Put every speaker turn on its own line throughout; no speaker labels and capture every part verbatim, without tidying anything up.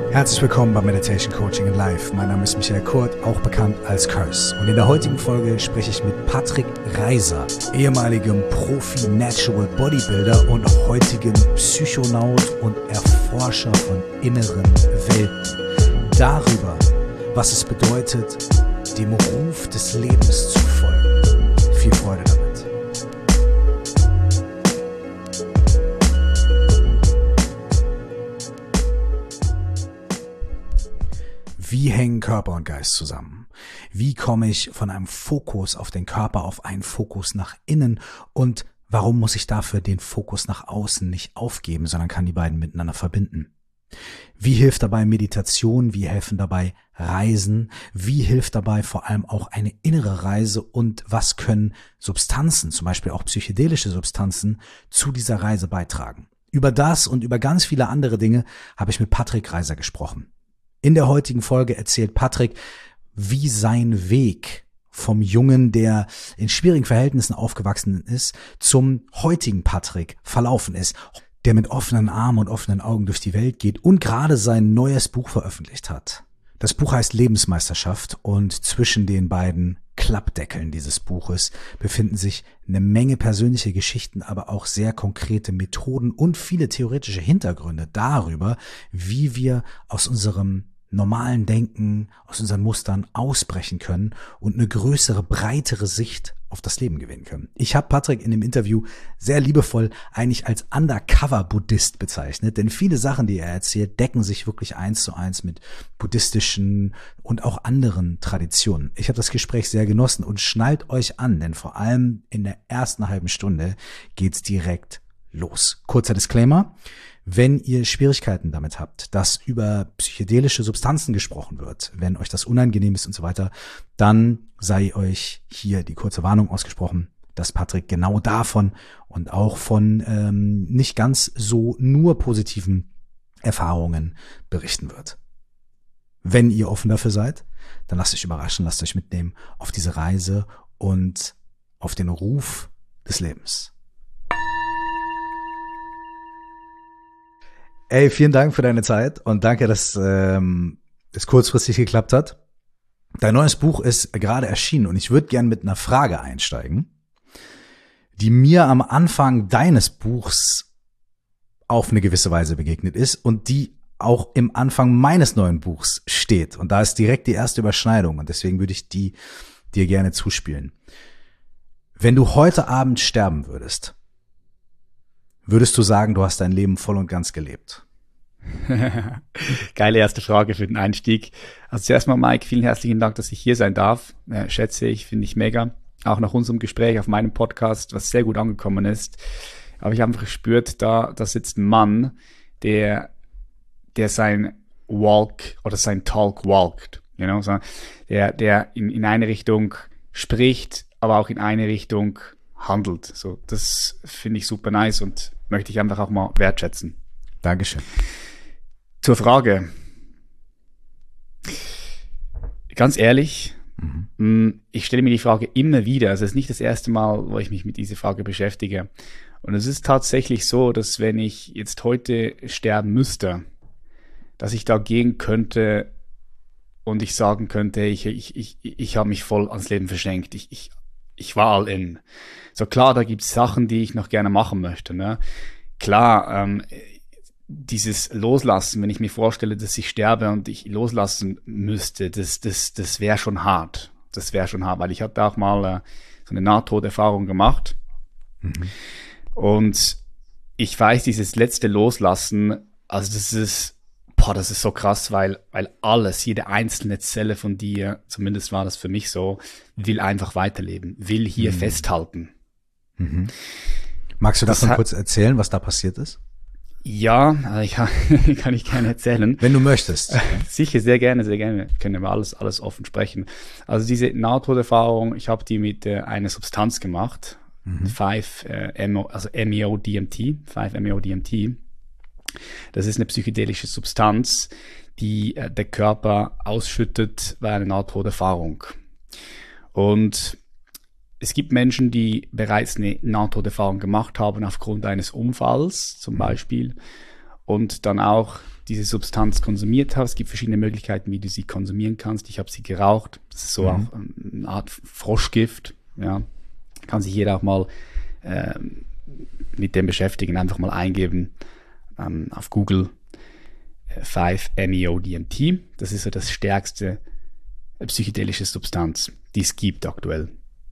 Herzlich willkommen bei Meditation Coaching in Life. Mein Name ist Michael Kurt, auch bekannt als Curse. Und in der heutigen Folge spreche ich mit Patrick Reiser, ehemaligem Profi-Natural Bodybuilder und heutigen Psychonaut und Erforscher von inneren Welten. Darüber, was es bedeutet, dem Ruf des Lebens zu folgen. Viel Freude damit. Wie hängen Körper und Geist zusammen? Wie komme ich von einem Fokus auf den Körper auf einen Fokus nach innen? Und warum muss ich dafür den Fokus nach außen nicht aufgeben, sondern kann die beiden miteinander verbinden? Wie hilft dabei Meditation? Wie helfen dabei Reisen? Wie hilft dabei vor allem auch eine innere Reise? Und was können Substanzen, zum Beispiel auch psychedelische Substanzen, zu dieser Reise beitragen? Über das und über ganz viele andere Dinge habe ich mit Patrick Reiser gesprochen. In der heutigen Folge erzählt Patrick, wie sein Weg vom Jungen, der in schwierigen Verhältnissen aufgewachsen ist, zum heutigen Patrick verlaufen ist, der mit offenen Armen und offenen Augen durch die Welt geht und gerade sein neues Buch veröffentlicht hat. Das Buch heißt Lebensmeisterschaft und zwischen den beiden Klappdeckeln dieses Buches befinden sich eine Menge persönliche Geschichten, aber auch sehr konkrete Methoden und viele theoretische Hintergründe darüber, wie wir aus unserem normalen Denken, aus unseren Mustern ausbrechen können und eine größere, breitere Sicht auf das Leben gewinnen können. Ich habe Patrick in dem Interview sehr liebevoll eigentlich als Undercover-Buddhist bezeichnet, denn viele Sachen, die er erzählt, decken sich wirklich eins zu eins mit buddhistischen und auch anderen Traditionen. Ich habe das Gespräch sehr genossen und schnallt euch an, denn vor allem in der ersten halben Stunde geht's direkt los. Kurzer Disclaimer: Wenn ihr Schwierigkeiten damit habt, dass über psychedelische Substanzen gesprochen wird, wenn euch das unangenehm ist und so weiter, dann sei euch hier die kurze Warnung ausgesprochen, dass Patrick genau davon und auch von ähm, nicht ganz so nur positiven Erfahrungen berichten wird. Wenn ihr offen dafür seid, dann lasst euch überraschen, lasst euch mitnehmen auf diese Reise und auf den Ruf des Lebens. Ey, vielen Dank für deine Zeit und danke, dass ähm, es kurzfristig geklappt hat. Dein neues Buch ist gerade erschienen und ich würde gern mit einer Frage einsteigen, die mir am Anfang deines Buchs auf eine gewisse Weise begegnet ist und die auch im Anfang meines neuen Buchs steht. Und da ist direkt die erste Überschneidung und deswegen würde ich die dir gerne zuspielen. Wenn du heute Abend sterben würdest, würdest du sagen, du hast dein Leben voll und ganz gelebt?
Geile erste Frage für den Einstieg. Also zuerst mal, Mike, vielen herzlichen Dank, dass ich hier sein darf. Äh, schätze ich, finde ich mega. Auch nach unserem Gespräch auf meinem Podcast, was sehr gut angekommen ist. Aber ich habe einfach gespürt, da, da sitzt ein Mann, der, der sein Walk oder sein Talk walkt. You know? So, der, der in, in eine Richtung spricht, aber auch in eine Richtung handelt. So, das finde ich super nice und möchte ich einfach auch mal wertschätzen.
Dankeschön.
Zur Frage. Ganz ehrlich, mhm. ich stelle mir die Frage immer wieder. Also es ist nicht das erste Mal, wo ich mich mit dieser Frage beschäftige. Und es ist tatsächlich so, dass wenn ich jetzt heute sterben müsste, dass ich da gehen könnte und ich sagen könnte, ich, ich, ich, ich habe mich voll ans Leben verschenkt. Ich, ich, ich war all in. So klar, da gibt es Sachen, die ich noch gerne machen möchte. Ne? Klar, ähm, dieses Loslassen, wenn ich mir vorstelle, dass ich sterbe und ich loslassen müsste, das, das, das wäre schon hart. Das wäre schon hart, weil ich hatte auch mal äh, so eine Nahtoderfahrung gemacht. Mhm. Und ich weiß, dieses letzte Loslassen, also das ist, boah, das ist so krass, weil, weil alles, jede einzelne Zelle von dir, zumindest war das für mich so, will einfach weiterleben, will hier mhm. festhalten.
Mhm. Magst du davon
das
kurz erzählen, was da passiert ist?
Ja, ich kann, kann ich gerne erzählen.
Wenn du möchtest.
Sicher, sehr gerne, sehr gerne. Können wir alles, alles offen sprechen. Also diese Nahtoderfahrung, ich habe die mit äh, einer Substanz gemacht. Mhm. fünf äh, M O, also M E O D M T. fünf M E O D M T. Das ist eine psychedelische Substanz, die äh, der Körper ausschüttet bei einer Nahtoderfahrung. Und es gibt Menschen, die bereits eine Nahtoderfahrung gemacht haben aufgrund eines Unfalls zum Beispiel und dann auch diese Substanz konsumiert habe. Es gibt verschiedene Möglichkeiten, wie du sie konsumieren kannst. Ich habe sie geraucht. Das ist so mhm. auch eine Art Froschgift. Ja, kann sich jeder auch mal äh, mit dem beschäftigen. Einfach mal eingeben ähm, auf Google äh, fünf M E O D M T. Das ist so das stärkste äh, psychedelische Substanz, die es gibt aktuell.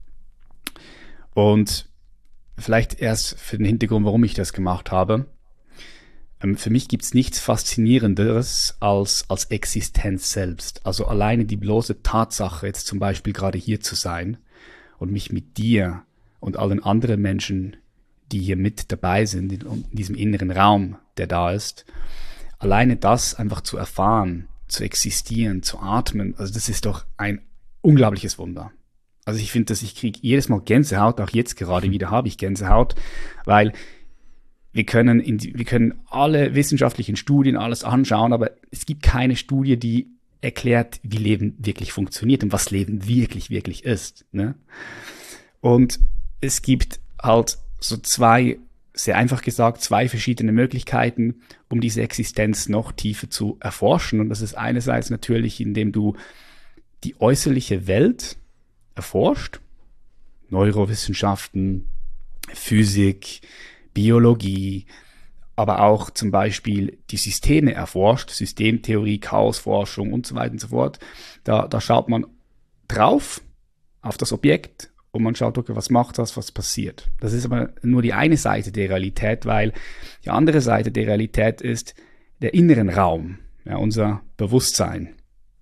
Und vielleicht erst für den Hintergrund, warum ich das gemacht habe. Ähm, für mich gibt es nichts Faszinierenderes als, als Existenz selbst. Also alleine die bloße Tatsache, jetzt zum Beispiel gerade hier zu sein und mich mit dir und allen anderen Menschen, die hier mit dabei sind, in, in diesem inneren Raum, der da ist, alleine das einfach zu erfahren, zu existieren, zu atmen, also das ist doch ein unglaubliches Wunder. Also ich finde, dass ich kriege jedes Mal Gänsehaut, auch jetzt gerade wieder habe ich Gänsehaut, weil wir können, in die, wir können alle wissenschaftlichen Studien alles anschauen, aber es gibt keine Studie, die erklärt, wie Leben wirklich funktioniert und was Leben wirklich, wirklich ist. Ne? Und es gibt halt so zwei, sehr einfach gesagt, zwei verschiedene Möglichkeiten, um diese Existenz noch tiefer zu erforschen. Und das ist einerseits natürlich, indem du die äußerliche Welt erforscht, Neurowissenschaften, Physik, Biologie, aber auch zum Beispiel die Systeme erforscht, Systemtheorie, Chaosforschung und so weiter und so fort. Da, da schaut man drauf auf das Objekt und man schaut, okay, was macht das, was passiert. Das ist aber nur die eine Seite der Realität, weil die andere Seite der Realität ist der inneren Raum, ja, unser Bewusstsein.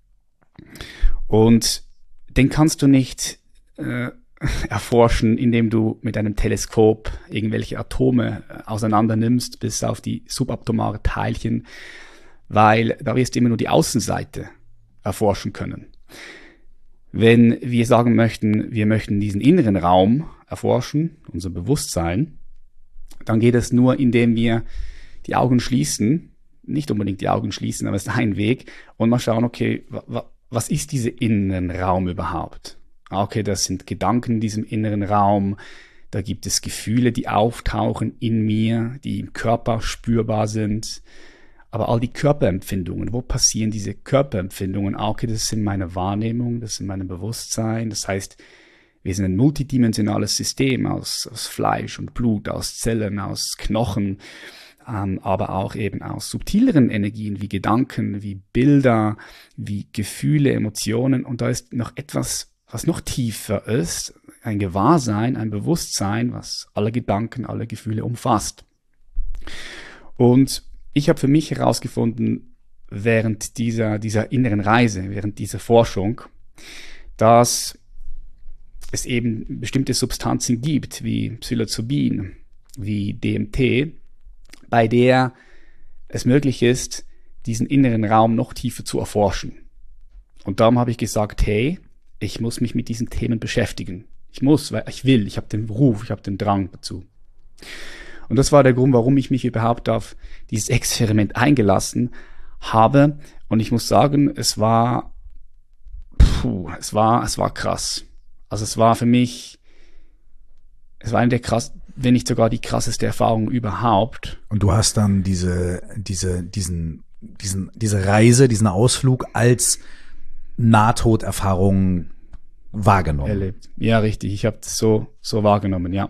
Und den kannst du nicht äh, erforschen, indem du mit einem Teleskop irgendwelche Atome äh, auseinander nimmst bis auf die subatomare Teilchen, weil da wirst du immer nur die Außenseite erforschen können. Wenn wir sagen möchten, wir möchten diesen inneren Raum erforschen, unser Bewusstsein, dann geht es nur, indem wir die Augen schließen, nicht unbedingt die Augen schließen, aber es ist ein Weg, und mal schauen, okay, wa- wa- was ist dieser Innenraum überhaupt? Okay, das sind Gedanken in diesem inneren Raum, da gibt es Gefühle, die auftauchen in mir, die im Körper spürbar sind, aber all die Körperempfindungen, wo passieren diese Körperempfindungen? Okay, das sind meine Wahrnehmung, das sind mein Bewusstsein, das heißt, wir sind ein multidimensionales System aus, aus Fleisch und Blut, aus Zellen, aus Knochen, ähm, aber auch eben aus subtileren Energien wie Gedanken, wie Bilder, wie Gefühle, Emotionen. Und da ist noch etwas, was noch tiefer ist, ein Gewahrsein, ein Bewusstsein, was alle Gedanken, alle Gefühle umfasst. Und ich habe für mich herausgefunden, während dieser, dieser inneren Reise, während dieser Forschung, dass es eben bestimmte Substanzen gibt, wie Psilocybin, wie D M T, bei der es möglich ist, diesen inneren Raum noch tiefer zu erforschen. Und darum habe ich gesagt, hey, ich muss mich mit diesen Themen beschäftigen. Ich muss, weil ich will, ich habe den Ruf, ich habe den Drang dazu. Und das war der Grund, warum ich mich überhaupt auf dieses Experiment eingelassen habe. Und ich muss sagen, es war, puh, es war, es war krass. Also es war für mich, es war eine der krass, wenn nicht sogar die krasseste Erfahrung überhaupt.
Und du hast dann diese, diese, diesen, diesen, diese Reise, diesen Ausflug als Nahtoderfahrung wahrgenommen.
Erlebt. Ja, richtig. Ich habe das so, so wahrgenommen, ja.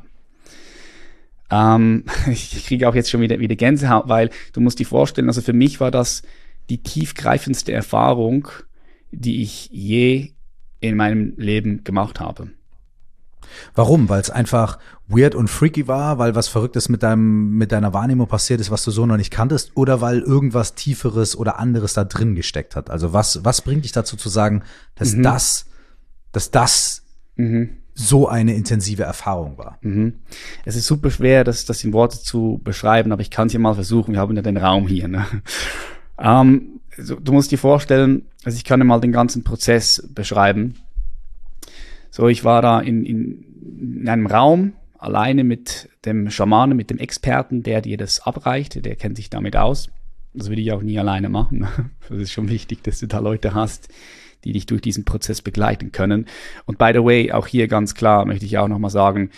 Ähm, ich kriege auch jetzt schon wieder, wieder Gänsehaut, weil du musst dir vorstellen, also für mich war das die tiefgreifendste Erfahrung, die ich je in meinem Leben gemacht habe.
Warum? Weil es einfach weird und freaky war, weil was Verrücktes mit deinem, mit deiner Wahrnehmung passiert ist, was du so noch nicht kanntest, oder weil irgendwas Tieferes oder anderes da drin gesteckt hat? Also was, was bringt dich dazu zu sagen, dass mhm. das, dass das mhm. so eine intensive Erfahrung war?
Mhm. Es ist super schwer, das, das in Worte zu beschreiben, aber ich kann es ja mal versuchen. Wir haben ja den Raum hier. Ne? Ähm, so, du musst dir vorstellen, also ich kann dir mal den ganzen Prozess beschreiben. So, ich war da in, in, in einem Raum, alleine mit dem Schamanen, mit dem Experten, der dir das abreicht, der kennt sich damit aus. Das würde ich auch nie alleine machen. Das ist schon wichtig, dass du da Leute hast, die dich durch diesen Prozess begleiten können. Und by the way, auch hier ganz klar möchte ich auch nochmal sagen,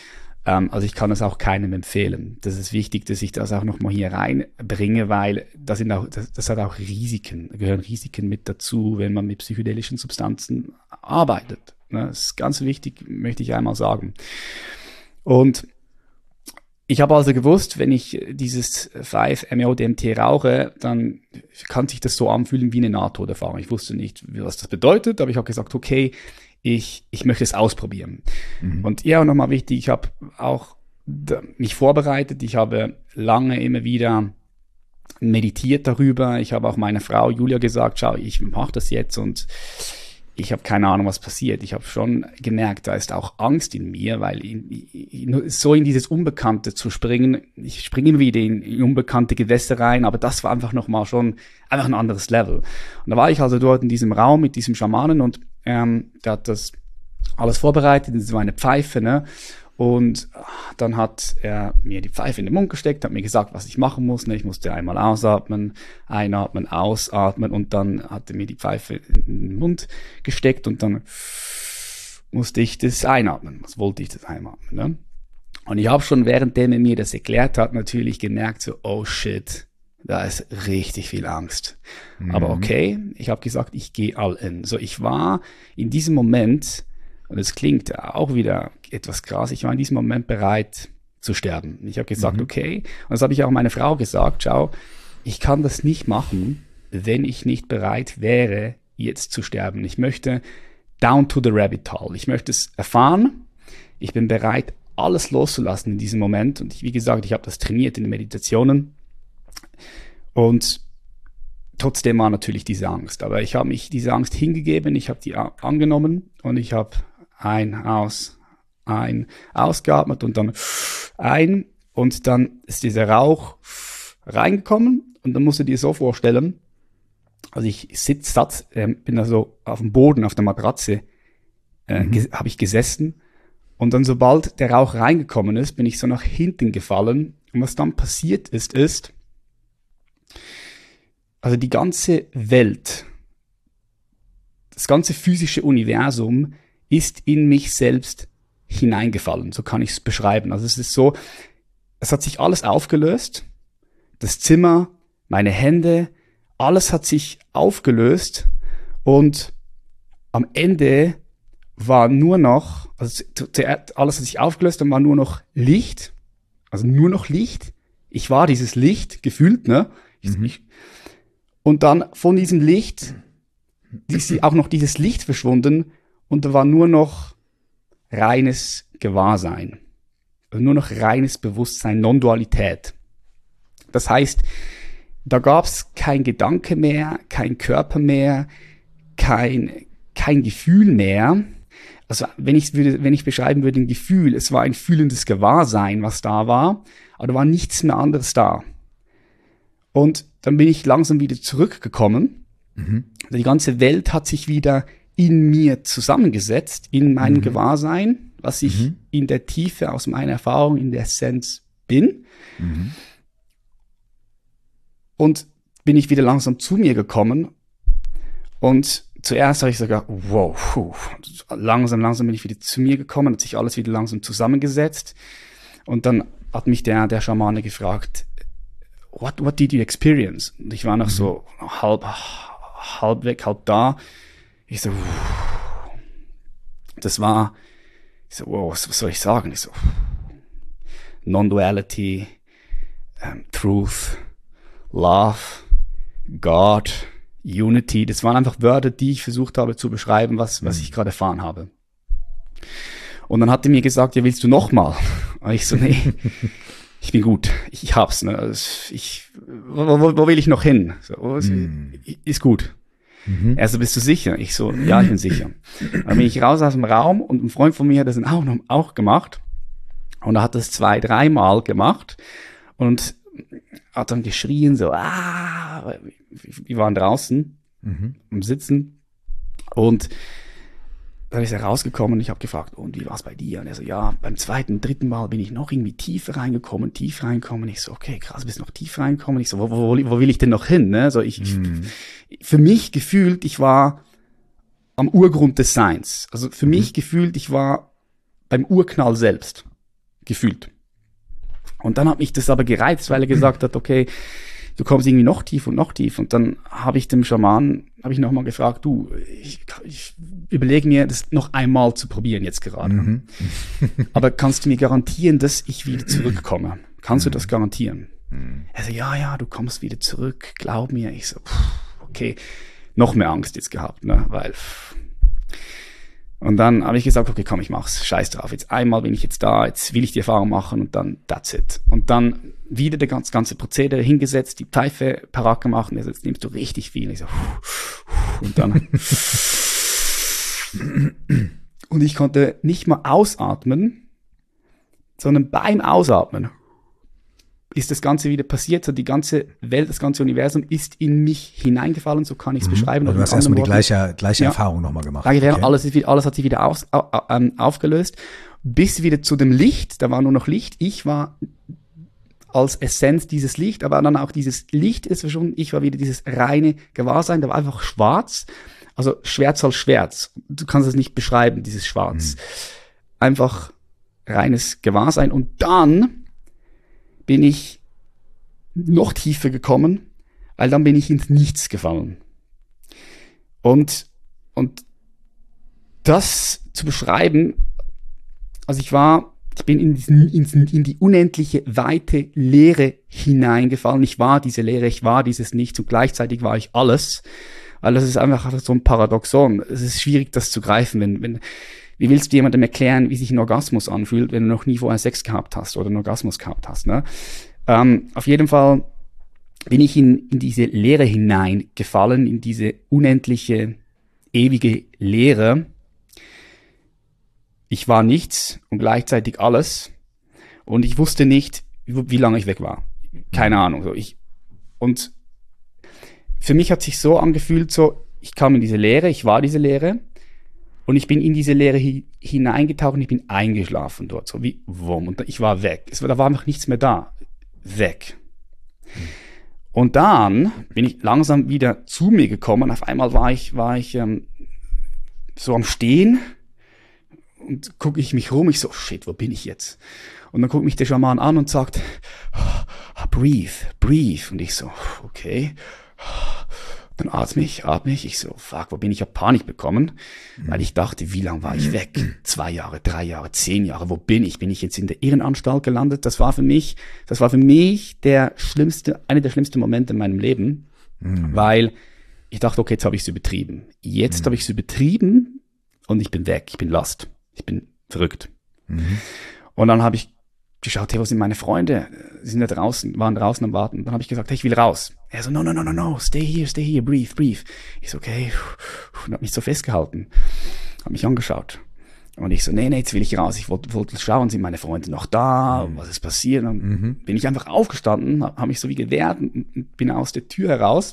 Ähm, also ich kann das auch keinem empfehlen. Das ist wichtig, dass ich das auch nochmal hier reinbringe, weil das, sind auch, das, das hat auch Risiken, da gehören Risiken mit dazu, wenn man mit psychedelischen Substanzen arbeitet. Ne? Das ist ganz wichtig, möchte ich einmal sagen. Und ich habe also gewusst, wenn ich dieses fünf M E O D M T rauche, dann kann sich das so anfühlen wie eine Nahtoderfahrung. Ich wusste nicht, was das bedeutet, aber ich habe gesagt, okay, ich, ich möchte es ausprobieren. Mhm. Und ja, nochmal wichtig, ich habe auch mich vorbereitet. Ich habe lange immer wieder meditiert darüber. Ich habe auch meiner Frau Julia gesagt, schau, ich mache das jetzt und ich habe keine Ahnung, was passiert. Ich habe schon gemerkt, da ist auch Angst in mir, weil in, in, so in dieses Unbekannte zu springen, ich springe immer wieder in, in unbekannte Gewässer rein, aber das war einfach nochmal schon einfach ein anderes Level. Und da war ich also dort in diesem Raum mit diesem Schamanen und ähm, der hat das alles vorbereitet, das war eine Pfeife, ne? Und dann hat er mir die Pfeife in den Mund gesteckt, hat mir gesagt, was ich machen muss. Ich musste einmal ausatmen, einatmen, ausatmen und dann hat er mir die Pfeife in den Mund gesteckt und dann musste ich das einatmen. Was wollte ich das einatmen? Ne? Und ich habe schon, währenddem er mir das erklärt hat, natürlich gemerkt, so, oh shit, da ist richtig viel Angst. Mhm. Aber okay, ich habe gesagt, ich gehe all in. So, ich war in diesem Moment, und es klingt auch wieder etwas krass, ich war in diesem Moment bereit zu sterben. Ich habe gesagt, mhm. okay, und das habe ich auch meiner Frau gesagt, schau, ich kann das nicht machen, wenn ich nicht bereit wäre, jetzt zu sterben. Ich möchte down to the rabbit hole. Ich möchte es erfahren. Ich bin bereit, alles loszulassen in diesem Moment. Und ich, wie gesagt, ich habe das trainiert in den Meditationen. Und trotzdem war natürlich diese Angst. Aber ich habe mich diese Angst hingegeben, ich habe die angenommen und ich habe ein, aus, ein, ausgeatmet und dann ein. Und dann ist dieser Rauch reingekommen und dann musst du dir so vorstellen, also ich sitz, satz, äh, bin da so auf dem Boden, auf der Matratze, äh, mhm. habe ich gesessen und dann sobald der Rauch reingekommen ist, bin ich so nach hinten gefallen und was dann passiert ist, ist, also die ganze Welt, das ganze physische Universum ist in mich selbst hineingefallen, so kann ich es beschreiben. Also es ist so, es hat sich alles aufgelöst, das Zimmer, meine Hände, alles hat sich aufgelöst und am Ende war nur noch, also zuerst alles hat sich aufgelöst, dann war nur noch Licht, also nur noch Licht. Ich war dieses Licht gefühlt, ne? Ich, mhm. ich, und dann von diesem Licht ist auch noch dieses Licht verschwunden und da war nur noch reines Gewahrsein, also nur noch reines Bewusstsein, Non-Dualität. Das heißt, da gab es kein Gedanke mehr, kein Körper mehr, kein, kein Gefühl mehr. Also wenn ich würde, wenn ich beschreiben würde, ein Gefühl, es war ein fühlendes Gewahrsein, was da war, aber da war nichts mehr anderes da. Und dann bin ich langsam wieder zurückgekommen. Mhm. Also die ganze Welt hat sich wieder in mir zusammengesetzt, in meinem mhm. Gewahrsein, was ich mhm. in der Tiefe aus meiner Erfahrung, in der Essenz bin. Mhm. Und bin ich wieder langsam zu mir gekommen und zuerst habe ich sogar, wow, puh, langsam, langsam bin ich wieder zu mir gekommen, hat sich alles wieder langsam zusammengesetzt und dann hat mich der, der Schamane gefragt, what, what did you experience? Und ich war noch mhm. so halb, halb weg, halb da. Ich so, das war, ich so, wow, was, was soll ich sagen? Ich so, Non-Duality, um, Truth, Love, God, Unity, das waren einfach Wörter, die ich versucht habe zu beschreiben, was, was ich gerade erfahren habe. Und dann hat er mir gesagt, ja, willst du nochmal? Und ich so, nee, ich bin gut, ich hab's. Ne? Also ich, wo, wo, wo will ich noch hin? So, mm. Ist gut. Mhm. Er so, bist du sicher? Ich so, ja, ich bin sicher. Dann bin ich raus aus dem Raum und ein Freund von mir hat das auch, noch, auch gemacht. Und er hat das zwei, dreimal gemacht und hat dann geschrien, so, ah, wir waren draußen, mhm. am Sitzen und dann ist er rausgekommen und ich habe gefragt, und wie war es bei dir? Und er so, ja, beim zweiten, dritten Mal bin ich noch irgendwie tief reingekommen, tief reingekommen. Ich so, okay, krass, bist noch tief reingekommen. Ich so, wo, wo, wo will ich denn noch hin? Ne? So, ich, mhm. ich, für mich gefühlt, ich war am Urgrund des Seins. Also für mhm. mich gefühlt, ich war beim Urknall selbst. gefühlt. Und dann hat mich das aber gereizt, weil er gesagt hat, okay, du kommst irgendwie noch tief und noch tief. Und dann habe ich dem Schamanen, habe ich nochmal gefragt, du, ich, ich überlege mir, das noch einmal zu probieren jetzt gerade. Mhm. Aber kannst du mir garantieren, dass ich wieder zurückkomme? Kannst du das garantieren? Mhm. Er so, ja, ja, du kommst wieder zurück, glaub mir. Ich so, okay, noch mehr Angst jetzt gehabt, ne, weil... Und dann habe ich gesagt, okay, komm, ich mach's, scheiß drauf. Jetzt einmal bin ich jetzt da, jetzt will ich die Erfahrung machen und dann that's it. Und dann wieder das ganze, ganze Prozedere hingesetzt, die Pfeife parat gemacht und er so, jetzt nimmst du richtig viel. Ich so, und dann und ich konnte nicht mal ausatmen, sondern beim Ausatmen ist das Ganze wieder passiert, so die ganze Welt, das ganze Universum ist in mich hineingefallen, so kann ich es mhm. beschreiben.
Also du hast erstmal die gleiche, gleiche ja. Erfahrung nochmal gemacht.
Okay. Alles, ist, alles hat sich wieder aus, au, au, aufgelöst, bis wieder zu dem Licht, da war nur noch Licht, ich war als Essenz dieses Licht, aber dann auch dieses Licht ist verschwunden, ich war wieder dieses reine Gewahrsein, da war einfach schwarz, also Schwärz als Schwärz, du kannst es nicht beschreiben, dieses Schwarz. Mhm. Einfach reines Gewahrsein und dann bin ich noch tiefer gekommen, weil dann bin ich ins Nichts gefallen. Und, und das zu beschreiben, also ich war, ich bin in, diesen, in, in die unendliche, weite Leere hineingefallen. Ich war diese Leere, ich war dieses Nichts und gleichzeitig war ich alles. Weil das ist einfach so ein Paradoxon. Es ist schwierig, das zu greifen, wenn, wenn, wie willst du jemandem erklären, wie sich ein Orgasmus anfühlt, wenn du noch nie vorher Sex gehabt hast oder einen Orgasmus gehabt hast, ne? Ähm, auf jeden Fall bin ich in, in diese Leere hineingefallen, in diese unendliche, ewige Leere. Ich war nichts und gleichzeitig alles. Und ich wusste nicht, wie, wie lange ich weg war. Keine Ahnung. So ich, und für mich hat sich so angefühlt, so, ich kam in diese Leere, ich war diese Leere. Und ich bin in diese Leere hi- hineingetaucht und ich bin eingeschlafen dort, so wie wumm. Und ich war weg. Es war, da war einfach nichts mehr da. Weg. Mhm. Und dann bin ich langsam wieder zu mir gekommen. Auf einmal war ich, war ich ähm, so am Stehen und gucke ich mich rum. Ich so, shit, wo bin ich jetzt? Und dann guckt mich der Schaman an und sagt, oh, breathe, breathe. Und ich so, okay. Dann atme ich, atme ich. Ich so, fuck, wo bin ich? Ich habe Panik bekommen, mhm. weil ich dachte, wie lange war ich weg? Zwei Jahre, drei Jahre, zehn Jahre. Wo bin ich? Bin ich jetzt in der Irrenanstalt gelandet? Das war für mich, das war für mich der schlimmste, eine der schlimmsten Momente in meinem Leben, mhm. weil ich dachte, okay, jetzt habe ich es übertrieben. Jetzt mhm. habe ich es übertrieben und ich bin weg. Ich bin lost. Ich bin verrückt. Mhm. Und dann habe ich geschaut, hey, wo sind meine Freunde? Sie sind da draußen, waren draußen am Warten. Dann habe ich gesagt, hey, ich will raus. Er so, no, no, no, no, no, stay here, stay here, breathe, breathe. Ich so, okay, und habe mich so festgehalten, habe mich angeschaut. Und ich so, nee, nee, jetzt will ich raus. Ich wollte wollt schauen, sind meine Freunde noch da? Mhm. Was ist passiert? Dann mhm. bin ich einfach aufgestanden, habe hab mich so wie gewehrt und bin aus der Tür heraus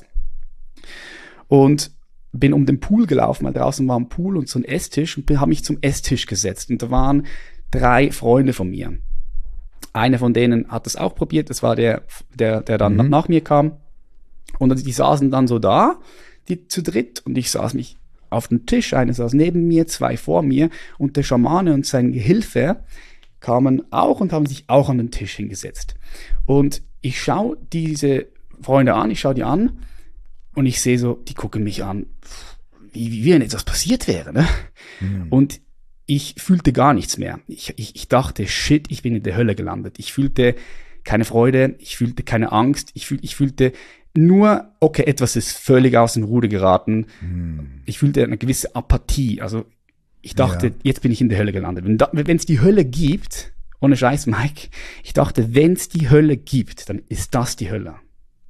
und bin um den Pool gelaufen, weil draußen war ein Pool und so ein Esstisch und habe mich zum Esstisch gesetzt. Und da waren drei Freunde von mir. Einer von denen hat das auch probiert, das war der, der, der dann mhm. nach mir kam. Und die saßen dann so da, die zu dritt, und ich saß mich auf dem Tisch, einer saß neben mir, zwei vor mir, und der Schamane und sein Gehilfe kamen auch und haben sich auch an den Tisch hingesetzt. Und ich schaue diese Freunde an, ich schaue die an, und ich sehe so, die gucken mich an, wie, wie wenn etwas passiert wäre, ne? Mhm. Und ich fühlte gar nichts mehr. Ich, ich, ich dachte, shit, ich bin in der Hölle gelandet. Ich fühlte keine Freude, ich fühlte keine Angst, ich, fühl, ich fühlte nur, okay, etwas ist völlig aus dem Ruder geraten. Hm. Ich fühlte eine gewisse Apathie. Also ich dachte, ja. jetzt bin ich in der Hölle gelandet. Wenn es die Hölle gibt, ohne Scheiß, Mike, ich dachte, wenn es die Hölle gibt, dann ist das die Hölle.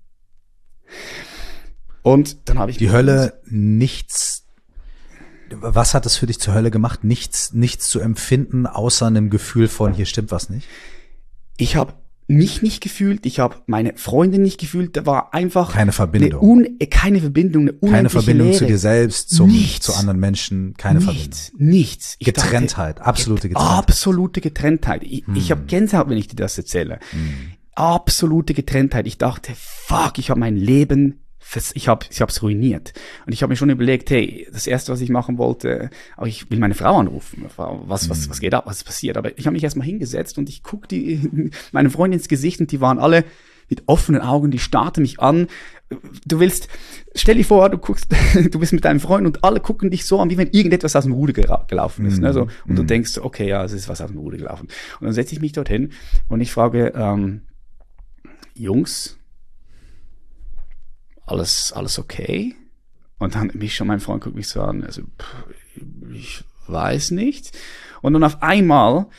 Und dann habe ich...
Die Hölle, nichts... Was hat es für dich zur Hölle gemacht? Nichts, nichts zu empfinden, außer einem Gefühl von, hier stimmt was nicht?
Ich habe mich nicht gefühlt, ich habe meine Freunde nicht gefühlt, da war einfach
keine Verbindung,
eine un, keine Verbindung, eine unendliche
keine Verbindung
Leere.
Zu dir selbst, zum,
nichts,
zu anderen Menschen, keine
nichts,
Verbindung.
Nichts,
ich Getrenntheit, dachte, absolute Getrenntheit.
Absolute Getrenntheit. Ich, hm. ich habe Gänsehaut, wenn ich dir das erzähle. Hm. Absolute Getrenntheit. Ich dachte, fuck, ich habe mein Leben ich habe ich es ruiniert. Und ich habe mir schon überlegt, hey, das Erste, was ich machen wollte, aber ich will meine Frau anrufen. Was, was, was geht ab, was ist passiert? Aber ich habe mich erstmal hingesetzt und ich gucke die meine Freundin ins Gesicht und die waren alle mit offenen Augen, die starrten mich an. Du willst, stell dir vor, du guckst, du bist mit deinem Freund und alle gucken dich so an, wie wenn irgendetwas aus dem Ruder gera- gelaufen ist. Mm, ne? so, und mm. du denkst, okay, ja, es ist was aus dem Ruder gelaufen. Und dann setze ich mich dorthin und ich frage, ähm, Jungs, alles, alles okay? Und dann mich schon mein Freund guckt mich so an, also, pff, ich weiß nicht. Und dann auf einmal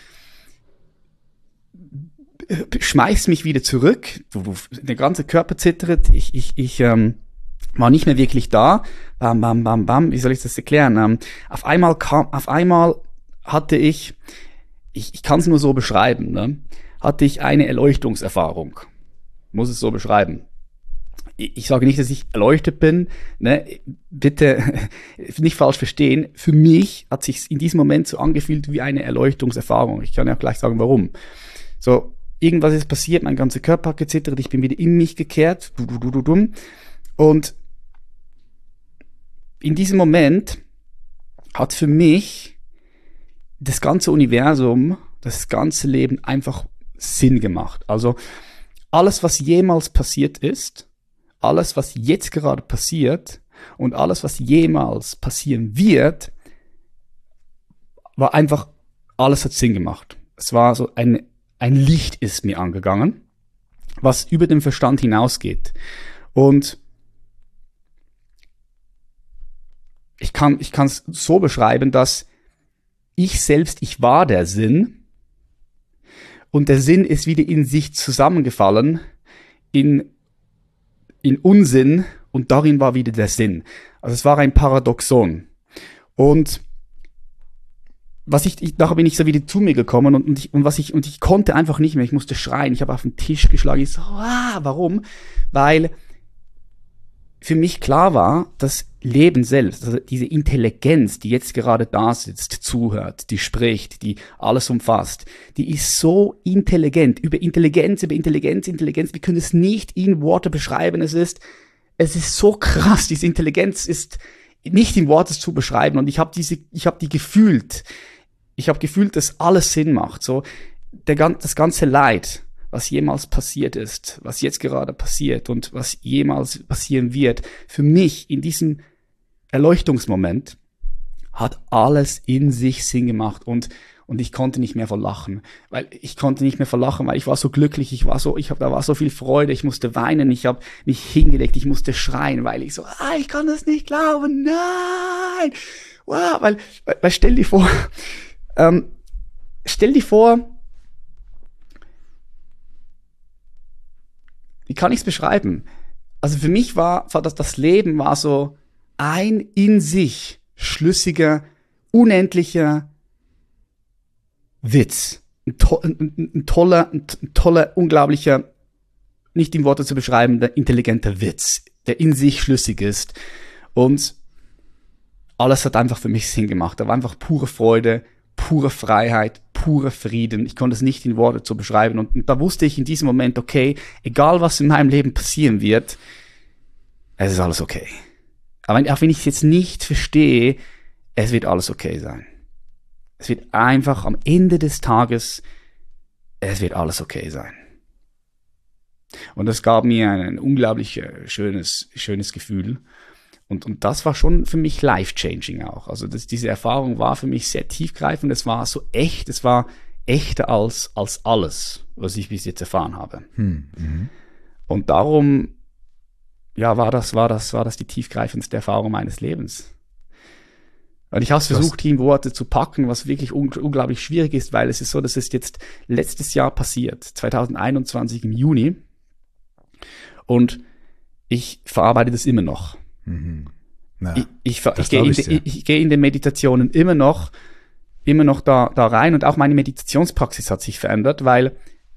schmeißt mich wieder zurück, der ganze Körper zittert, ich, ich, ich ähm, war nicht mehr wirklich da, bam, bam, bam, bam, wie soll ich das erklären? Ähm, auf einmal kam, auf einmal hatte ich, ich, ich kann es nur so beschreiben, ne? hatte ich eine Erleuchtungserfahrung, muss es so beschreiben. Ich, ich sage nicht, dass ich erleuchtet bin, ne? Bitte nicht falsch verstehen, für mich hat sich in diesem Moment so angefühlt wie eine Erleuchtungserfahrung, ich kann ja auch gleich sagen, warum. So, irgendwas ist passiert, mein ganzer Körper hat gezittert, ich bin wieder in mich gekehrt. Und in diesem Moment hat für mich das ganze Universum, das ganze Leben einfach Sinn gemacht. Also alles, was jemals passiert ist, alles, was jetzt gerade passiert und alles, was jemals passieren wird, war einfach, alles hat Sinn gemacht. Es war so eine Ein Licht ist mir angegangen, was über den Verstand hinausgeht. Und ich kann ich kann es so beschreiben, dass ich selbst, ich war der Sinn und der Sinn ist wieder in sich zusammengefallen, in, in Unsinn und darin war wieder der Sinn. Also es war ein Paradoxon. Und was ich, ich, nachher bin ich so wieder zu mir gekommen und, und ich, und was ich, und ich konnte einfach nicht mehr, ich musste schreien, ich habe auf den Tisch geschlagen, ich so, ah, warum? Weil für mich klar war, das Leben selbst, also diese Intelligenz, die jetzt gerade da sitzt, zuhört, die spricht, die alles umfasst, die ist so intelligent, über Intelligenz, über Intelligenz, Intelligenz, wir können es nicht in Worte beschreiben, es ist, es ist so krass, diese Intelligenz ist nicht in Worte zu beschreiben und ich habe diese, ich habe die gefühlt, Ich habe gefühlt, dass alles Sinn macht. So der, das ganze Leid, was jemals passiert ist, was jetzt gerade passiert und was jemals passieren wird, für mich in diesem Erleuchtungsmoment hat alles in sich Sinn gemacht und und ich konnte nicht mehr vor lachen, weil ich konnte nicht mehr vor lachen, weil ich war so glücklich, ich war so, ich habe da war so viel Freude, ich musste weinen, ich habe mich hingelegt, ich musste schreien, weil ich so, ah, ich kann das nicht glauben, nein, wow, weil, weil, weil stell dir vor. Ähm, stell dir vor, wie kann ich es beschreiben? Also für mich war, war das, das Leben war so ein in sich schlüssiger, unendlicher Witz. Ein, to- ein, ein toller, ein, ein toller, unglaublicher, nicht in Worte zu beschreiben, der intelligenter Witz, der in sich schlüssig ist. Und alles hat einfach für mich Sinn gemacht. Da war einfach pure Freude, pure Freiheit, purer Frieden. Ich konnte es nicht in Worte zu beschreiben. Und, und da wusste ich in diesem Moment, okay, egal was in meinem Leben passieren wird, es ist alles okay. Aber auch wenn ich es jetzt nicht verstehe, es wird alles okay sein. Es wird einfach am Ende des Tages, es wird alles okay sein. Und das gab mir ein, ein unglaublich schönes, schönes Gefühl. Und, und das war schon für mich life-changing auch. Also das, diese Erfahrung war für mich sehr tiefgreifend. Es war so echt, es war echter als, als alles, was ich bis jetzt erfahren habe. Hm, mhm. Und darum, ja, war das, war das, war das die tiefgreifendste Erfahrung meines Lebens. Und ich habe es versucht, hier in Worte zu packen, was wirklich un- unglaublich schwierig ist, weil es ist so, dass es jetzt letztes Jahr passiert, zwanzig einundzwanzig im Juni. Und ich verarbeite das immer noch. Mhm. Na, ich ich, ich, ich gehe in, ich, ich gehe in den Meditationen immer noch, immer noch da, da rein und auch meine Meditationspraxis hat sich verändert, weil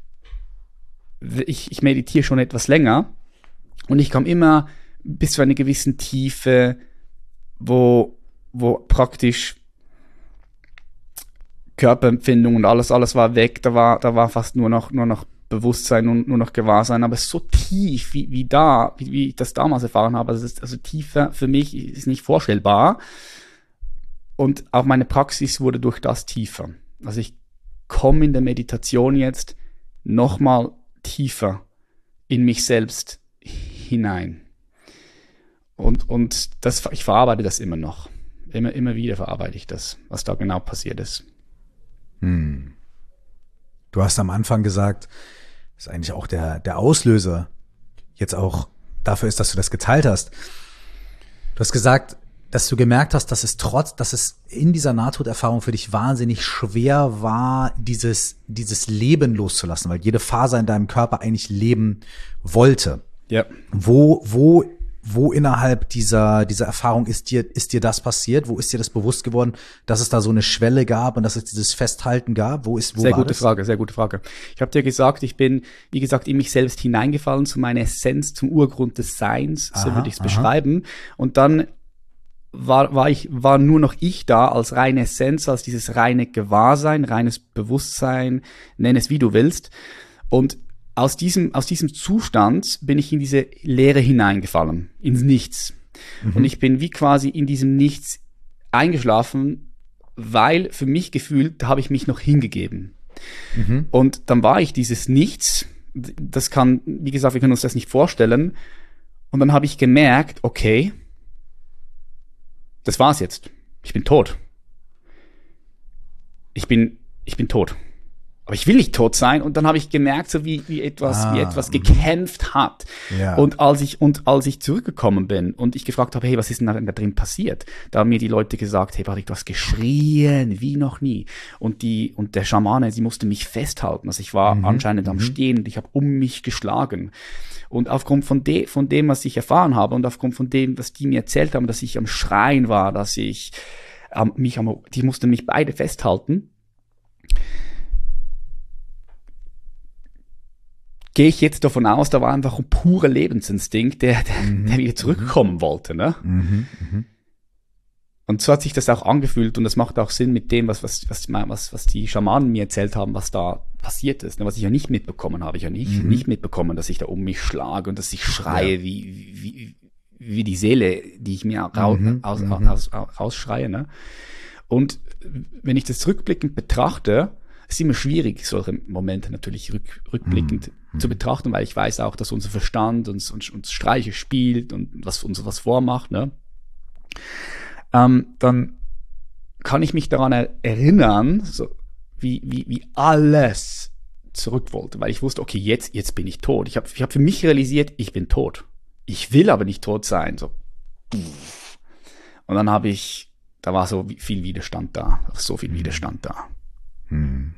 ich, ich meditiere schon etwas länger und ich komme immer bis zu einer gewissen Tiefe, wo, wo praktisch Körperempfindung und alles, alles war weg, da war, da war fast nur noch, nur noch Bewusstsein und nur noch Gewahrsein, aber so tief wie, wie da, wie, wie ich das damals erfahren habe, also, ist, also tiefer für mich ist nicht vorstellbar. Und auch meine Praxis wurde durch das tiefer. Also ich komme in der Meditation jetzt nochmal tiefer in mich selbst hinein. Und, und das, ich verarbeite das immer noch. Immer, immer wieder verarbeite ich das, was da genau passiert ist.
Hm. Du hast am Anfang gesagt, das ist eigentlich auch der, der Auslöser jetzt auch dafür ist, dass du das geteilt hast. Du hast gesagt, dass du gemerkt hast, dass es trotz, dass es in dieser Nahtoderfahrung für dich wahnsinnig schwer war, dieses, dieses Leben loszulassen, weil jede Faser in deinem Körper eigentlich leben wollte.
Ja.
Wo, wo, wo innerhalb dieser, dieser Erfahrung ist dir, ist dir das passiert? Wo ist dir das bewusst geworden, dass es da so eine Schwelle gab und dass es dieses Festhalten gab? Wo ist, wo
Sehr
war
gute
das?
Frage, sehr gute Frage. Ich habe dir gesagt, ich bin, wie gesagt, in mich selbst hineingefallen, zu meiner Essenz, zum Urgrund des Seins, so
Aha,
würde ich es
aha.
beschreiben. Und dann war, war ich, war nur noch ich da als reine Essenz, als dieses reine Gewahrsein, reines Bewusstsein, nenn es wie du willst. Und aus diesem, aus diesem Zustand bin ich in diese Leere hineingefallen, ins Nichts. Mhm. Und ich bin wie quasi in diesem Nichts eingeschlafen, weil für mich gefühlt, da habe ich mich noch hingegeben. Mhm. Und dann war ich dieses Nichts, das kann, wie gesagt, wir können uns das nicht vorstellen. Und dann habe ich gemerkt, okay, das war's jetzt. Ich bin tot. Ich bin, ich bin tot. Aber ich will nicht tot sein. Und dann habe ich gemerkt, so wie, wie etwas, ah, wie etwas gekämpft hat. Ja. Und als ich, und als ich zurückgekommen bin und ich gefragt habe, hey, was ist denn da, da drin passiert? Da haben mir die Leute gesagt, hey, Patrick, du hast geschrien, wie noch nie. Und die, und der Schamane, sie musste mich festhalten. Also ich war mhm. anscheinend am Stehen und ich habe um mich geschlagen. Und aufgrund von, de, von dem, was ich erfahren habe und aufgrund von dem, was die mir erzählt haben, dass ich am Schreien war, dass ich ähm, mich am, die mussten mich beide festhalten, gehe ich jetzt davon aus, da war einfach ein purer Lebensinstinkt, der, der, mhm. der wieder zurückkommen mhm. wollte. Ne? Mhm. Mhm. Und so hat sich das auch angefühlt und das macht auch Sinn mit dem, was, was, was, was, was die Schamanen mir erzählt haben, was da passiert ist. Was ich ja nicht mitbekommen habe. Ich ja nicht, mhm. nicht mitbekommen, dass ich da um mich schlage und dass ich schreie ja. wie, wie, wie die Seele, die ich mir raus, mhm. aus, mhm. aus, aus, rausschreie. Ne? Und wenn ich das zurückblickend betrachte, ist immer schwierig, solche Momente natürlich rück, rückblickend mhm. zu betrachten, weil ich weiß auch, dass unser Verstand uns, uns, uns Streiche spielt und was uns was vormacht. Ne? Ähm, dann kann ich mich daran erinnern, so wie, wie, wie alles zurück wollte, weil ich wusste, okay, jetzt, jetzt bin ich tot. Ich habe ich hab für mich realisiert, ich bin tot. Ich will aber nicht tot sein. So. Und dann habe ich, da war so viel Widerstand da, so viel Widerstand da. Hm.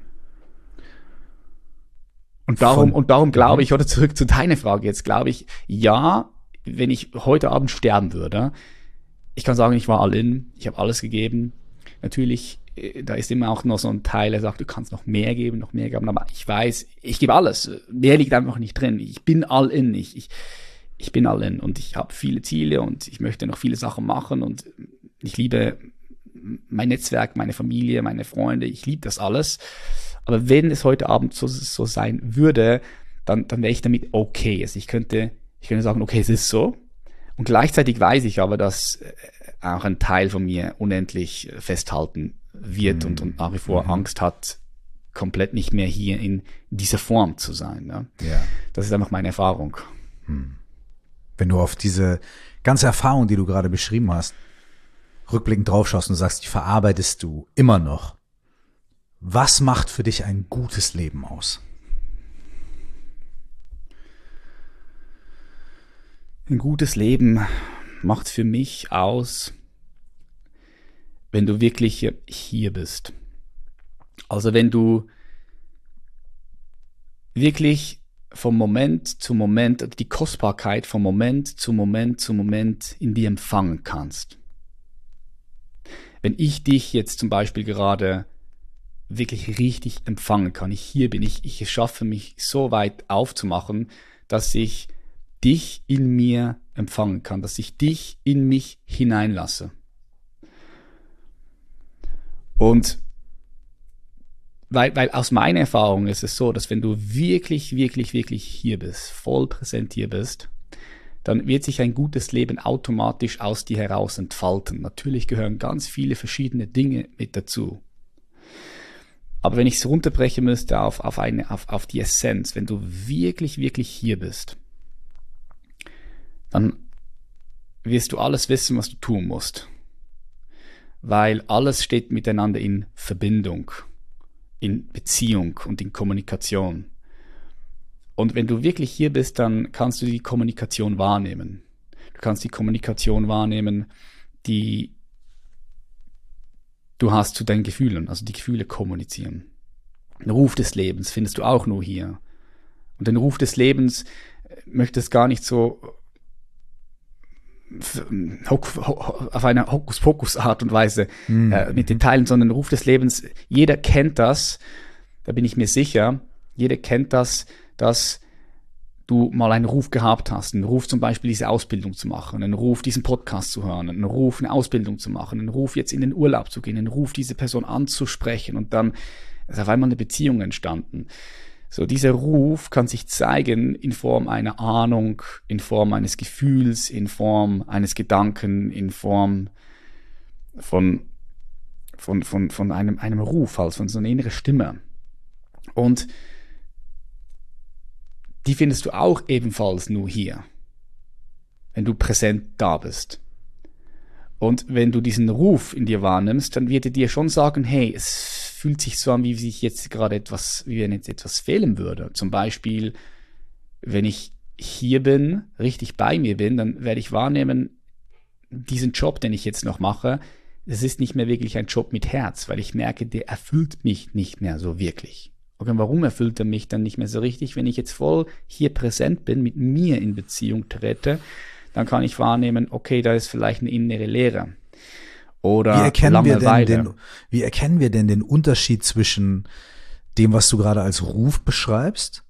Und darum, Von, und darum glaube ich, oder zurück zu deiner Frage jetzt, glaube ich, ja, wenn ich heute Abend sterben würde, ich kann sagen, ich war all in, ich habe alles gegeben. Natürlich, da ist immer auch noch so ein Teil, der sagt, du kannst noch mehr geben, noch mehr geben, aber ich weiß, ich gebe alles. Mehr liegt einfach nicht drin. Ich bin all in, ich, ich, ich bin all in und ich habe viele Ziele und ich möchte noch viele Sachen machen und ich liebe mein Netzwerk, meine Familie, meine Freunde, ich liebe das alles. Aber wenn es heute Abend so, so sein würde, dann, dann wäre ich damit okay. Also ich könnte, ich könnte sagen, okay, es ist so. Und gleichzeitig weiß ich aber, dass auch ein Teil von mir unendlich festhalten wird mhm. und, und nach wie vor mhm. Angst hat, komplett nicht mehr hier in dieser Form zu sein. Ne? Ja. Das ist einfach meine Erfahrung.
Hm. Wenn du auf diese ganze Erfahrung, die du gerade beschrieben hast, rückblickend draufschaust und sagst, die verarbeitest du immer noch. Was macht für dich ein gutes Leben aus?
Ein gutes Leben macht für mich aus, wenn du wirklich hier bist. Also wenn du wirklich vom Moment zu Moment, die Kostbarkeit vom Moment zu Moment zu Moment in dir empfangen kannst. Wenn ich dich jetzt zum Beispiel gerade wirklich richtig empfangen kann, ich hier bin, ich, ich schaffe mich so weit aufzumachen, dass ich dich in mir empfangen kann, dass ich dich in mich hineinlasse. Und weil, weil aus meiner Erfahrung ist es so, dass wenn du wirklich, wirklich, wirklich hier bist, voll präsent hier bist, dann wird sich ein gutes Leben automatisch aus dir heraus entfalten. Natürlich gehören ganz viele verschiedene Dinge mit dazu. Aber wenn ich es runterbrechen müsste auf, auf, eine, auf, auf die Essenz, wenn du wirklich, wirklich hier bist, dann wirst du alles wissen, was du tun musst. Weil alles steht miteinander in Verbindung, in Beziehung und in Kommunikation. Und wenn du wirklich hier bist, dann kannst du die Kommunikation wahrnehmen. Du kannst die Kommunikation wahrnehmen, die du hast zu deinen Gefühlen, also die Gefühle kommunizieren. Den Ruf des Lebens findest du auch nur hier. Und den Ruf des Lebens möchtest gar nicht so auf eine Hokuspokus-Art und Weise mhm. äh, mit den Teilen, sondern den Ruf des Lebens, jeder kennt das, da bin ich mir sicher, jeder kennt das, dass du mal einen Ruf gehabt hast, einen Ruf zum Beispiel diese Ausbildung zu machen, einen Ruf diesen Podcast zu hören, einen Ruf eine Ausbildung zu machen, einen Ruf jetzt in den Urlaub zu gehen, einen Ruf diese Person anzusprechen und dann ist auf einmal eine Beziehung entstanden. So, dieser Ruf kann sich zeigen in Form einer Ahnung, in Form eines Gefühls, in Form eines Gedanken, in Form von, von, von, von einem, einem Ruf, also von so einer inneren Stimme. Und die findest du auch ebenfalls nur hier, wenn du präsent da bist. Und wenn du diesen Ruf in dir wahrnimmst, dann wird er dir schon sagen, hey, es fühlt sich so an, wie sich jetzt gerade etwas, wie wenn jetzt etwas fehlen würde. Zum Beispiel, wenn ich hier bin, richtig bei mir bin, dann werde ich wahrnehmen, diesen Job, den ich jetzt noch mache, das ist nicht mehr wirklich ein Job mit Herz, weil ich merke, der erfüllt mich nicht mehr so wirklich. Okay, warum erfüllt er mich dann nicht mehr so richtig? Wenn ich jetzt voll hier präsent bin, mit mir in Beziehung trete, dann kann ich wahrnehmen, okay, da ist vielleicht eine innere Leere. Oder
wie erkennen wir denn
Langeweile.
den, wie erkennen wir denn den Unterschied zwischen dem, was du gerade als Ruf beschreibst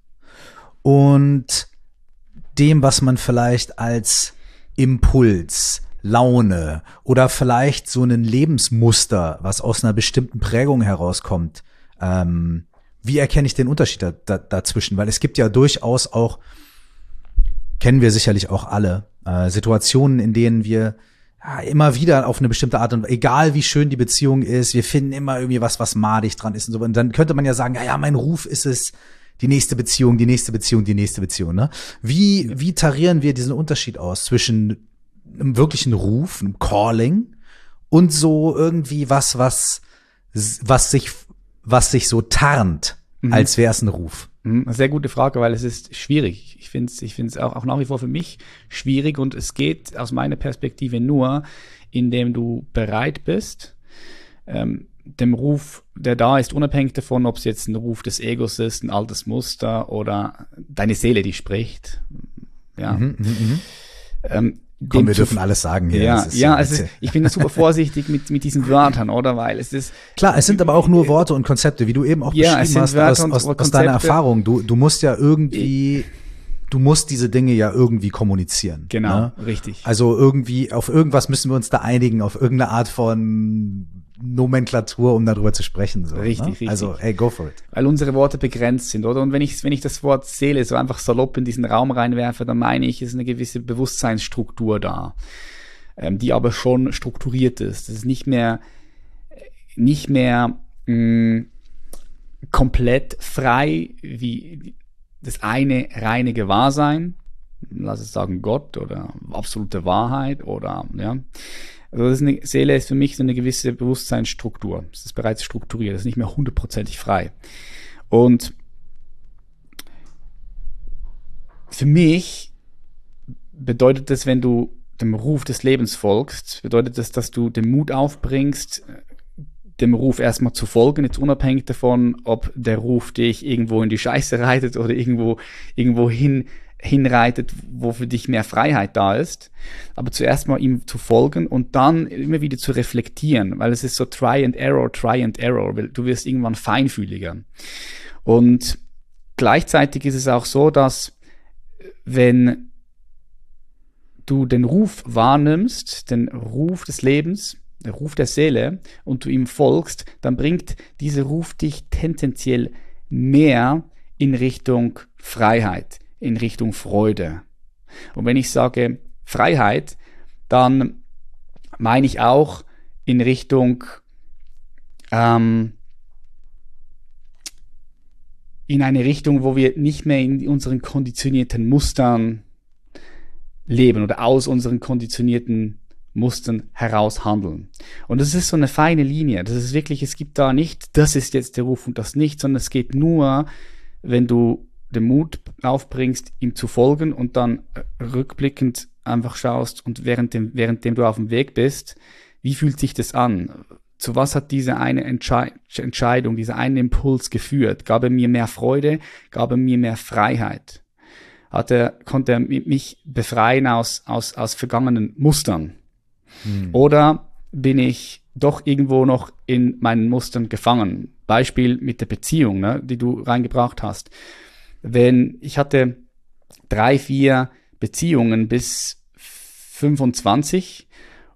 und dem, was man vielleicht als Impuls, Laune oder vielleicht so ein Lebensmuster, was aus einer bestimmten Prägung herauskommt, ähm, wie erkenne ich den Unterschied da, da, dazwischen? Weil es gibt ja durchaus auch, kennen wir sicherlich auch alle, äh, Situationen, in denen wir ja, immer wieder auf eine bestimmte Art und Weise, egal wie schön die Beziehung ist, wir finden immer irgendwie was, was madig dran ist und so. Und dann könnte man ja sagen, ja, ja, mein Ruf ist es, die nächste Beziehung, die nächste Beziehung, die nächste Beziehung. Ne? Wie, wie tarieren wir diesen Unterschied aus zwischen einem wirklichen Ruf, einem Calling und so irgendwie was, was, was sich, was sich so tarnt, mhm. als wäre es ein Ruf?
Mhm, sehr gute Frage, weil es ist schwierig. Ich finde es ich find's auch, auch nach wie vor für mich schwierig und es geht aus meiner Perspektive nur, indem du bereit bist, ähm, dem Ruf, der da ist, unabhängig davon, ob es jetzt ein Ruf des Egos ist, ein altes Muster oder deine Seele, die spricht. Ja. Mhm, mh,
ähm, Komm, wir dürfen alles sagen hier.
Ja, ja, es ist, ich bin super vorsichtig mit, mit diesen Wörtern, oder? Weil es ist.
Klar, es sind aber auch nur Worte und Konzepte, wie du eben auch
ja,
beschrieben hast, aus, aus, aus deiner Erfahrung. Du, du musst ja irgendwie, du musst diese Dinge ja irgendwie kommunizieren.
Genau,
ne?
Richtig.
Also irgendwie, auf irgendwas müssen wir uns da einigen, auf irgendeine Art von Nomenklatur, um darüber zu sprechen. So,
richtig,
ne?
richtig.
Also, ey, go for it.
Weil unsere Worte begrenzt sind, oder? Und wenn ich, wenn ich das Wort Seele so einfach salopp in diesen Raum reinwerfe, dann meine ich, es ist eine gewisse Bewusstseinsstruktur da, ähm, die aber schon strukturiert ist. Das ist nicht mehr, nicht mehr mh, komplett frei wie das eine reine Gewahrsein, lass es sagen Gott oder absolute Wahrheit oder, ja. Also das ist eine Seele ist für mich so eine gewisse Bewusstseinsstruktur. Es ist bereits strukturiert, es ist nicht mehr hundertprozentig frei. Und für mich bedeutet das, wenn du dem Ruf des Lebens folgst, bedeutet das, dass du den Mut aufbringst, dem Ruf erstmal zu folgen, jetzt unabhängig davon, ob der Ruf dich irgendwo in die Scheiße reitet oder irgendwo, irgendwo hin hinreitet, wo für dich mehr Freiheit da ist, aber zuerst mal ihm zu folgen und dann immer wieder zu reflektieren, weil es ist so Try and Error, Try and Error, weil du wirst irgendwann feinfühliger. Und gleichzeitig ist es auch so, dass wenn du den Ruf wahrnimmst, den Ruf des Lebens, der Ruf der Seele, und du ihm folgst, dann bringt dieser Ruf dich tendenziell mehr in Richtung Freiheit, in Richtung Freude. Und wenn ich sage Freiheit, dann meine ich auch in Richtung ähm, in eine Richtung, wo wir nicht mehr in unseren konditionierten Mustern leben oder aus unseren konditionierten Mustern heraus handeln. Und das ist so eine feine Linie. Das ist wirklich, es gibt da nicht, das ist jetzt der Ruf und das nicht, sondern es geht nur, wenn du den Mut aufbringst, ihm zu folgen und dann rückblickend einfach schaust und währenddem, währenddem du auf dem Weg bist, wie fühlt sich das an? Zu was hat diese eine Entschei- Entscheidung, dieser eine Impuls geführt? Gab er mir mehr Freude? Gab er mir mehr Freiheit? Hat er, konnte er mich befreien aus, aus, aus vergangenen Mustern? Hm. Oder bin ich doch irgendwo noch in meinen Mustern gefangen? Beispiel mit der Beziehung, ne, die du reingebracht hast. Wenn ich hatte drei, vier Beziehungen bis fünfundzwanzig,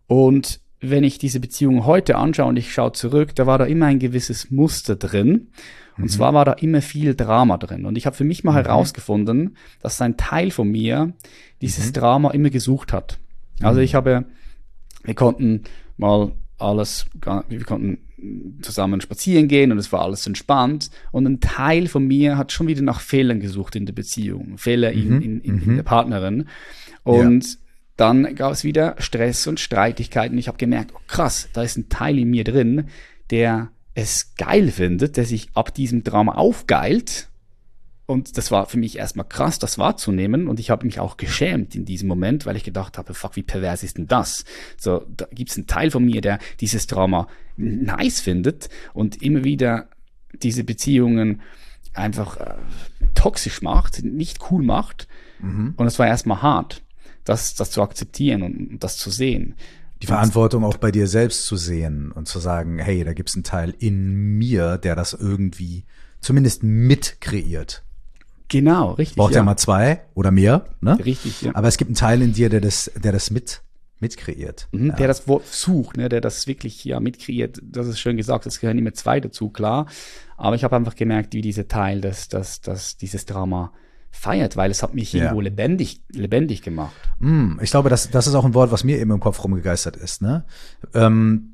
und wenn ich diese Beziehung heute anschaue und ich schaue zurück, da war da immer ein gewisses Muster drin. Und mhm. zwar war da immer viel Drama drin. Und ich habe für mich mal mhm. herausgefunden, dass ein Teil von mir dieses mhm. Drama immer gesucht hat. Also ich habe, wir konnten mal alles, wir konnten zusammen spazieren gehen und es war alles entspannt. Und ein Teil von mir hat schon wieder nach Fehlern gesucht in der Beziehung, Fehler mhm. in, in, in,
mhm.
in der Partnerin. Und
ja.
dann gab es wieder Stress und Streitigkeiten. Ich habe gemerkt, oh krass, da ist ein Teil in mir drin, der es geil findet, der sich ab diesem Drama aufgeilt. Und das war für mich erstmal krass, das wahrzunehmen. Und ich habe mich auch geschämt in diesem Moment, weil ich gedacht habe, fuck, wie pervers ist denn das? So, da gibt es einen Teil von mir, der dieses Drama nice findet und immer wieder diese Beziehungen einfach äh, toxisch macht, nicht cool macht. Mhm. Und es war erstmal hart, das, das zu akzeptieren und das zu sehen.
Die Verantwortung auch bei dir selbst zu sehen und zu sagen, hey, da gibt's einen Teil in mir, der das irgendwie zumindest mit kreiert.
Genau, richtig.
Braucht ja mal zwei oder mehr, ne?
Richtig, ja.
Aber es gibt einen Teil in dir, der das, der das mit, mit kreiert.
Mhm,
ja.
Der das sucht, ne, der das wirklich ja mitkreiert. Das ist schön gesagt, es gehören immer zwei dazu, klar. Aber ich habe einfach gemerkt, wie dieser Teil, das, das, das, dieses Drama feiert, weil es hat mich ja. irgendwo lebendig, lebendig gemacht.
Mm, ich glaube, das, das ist auch ein Wort, was mir eben im Kopf rumgegeistert ist, ne? Ähm,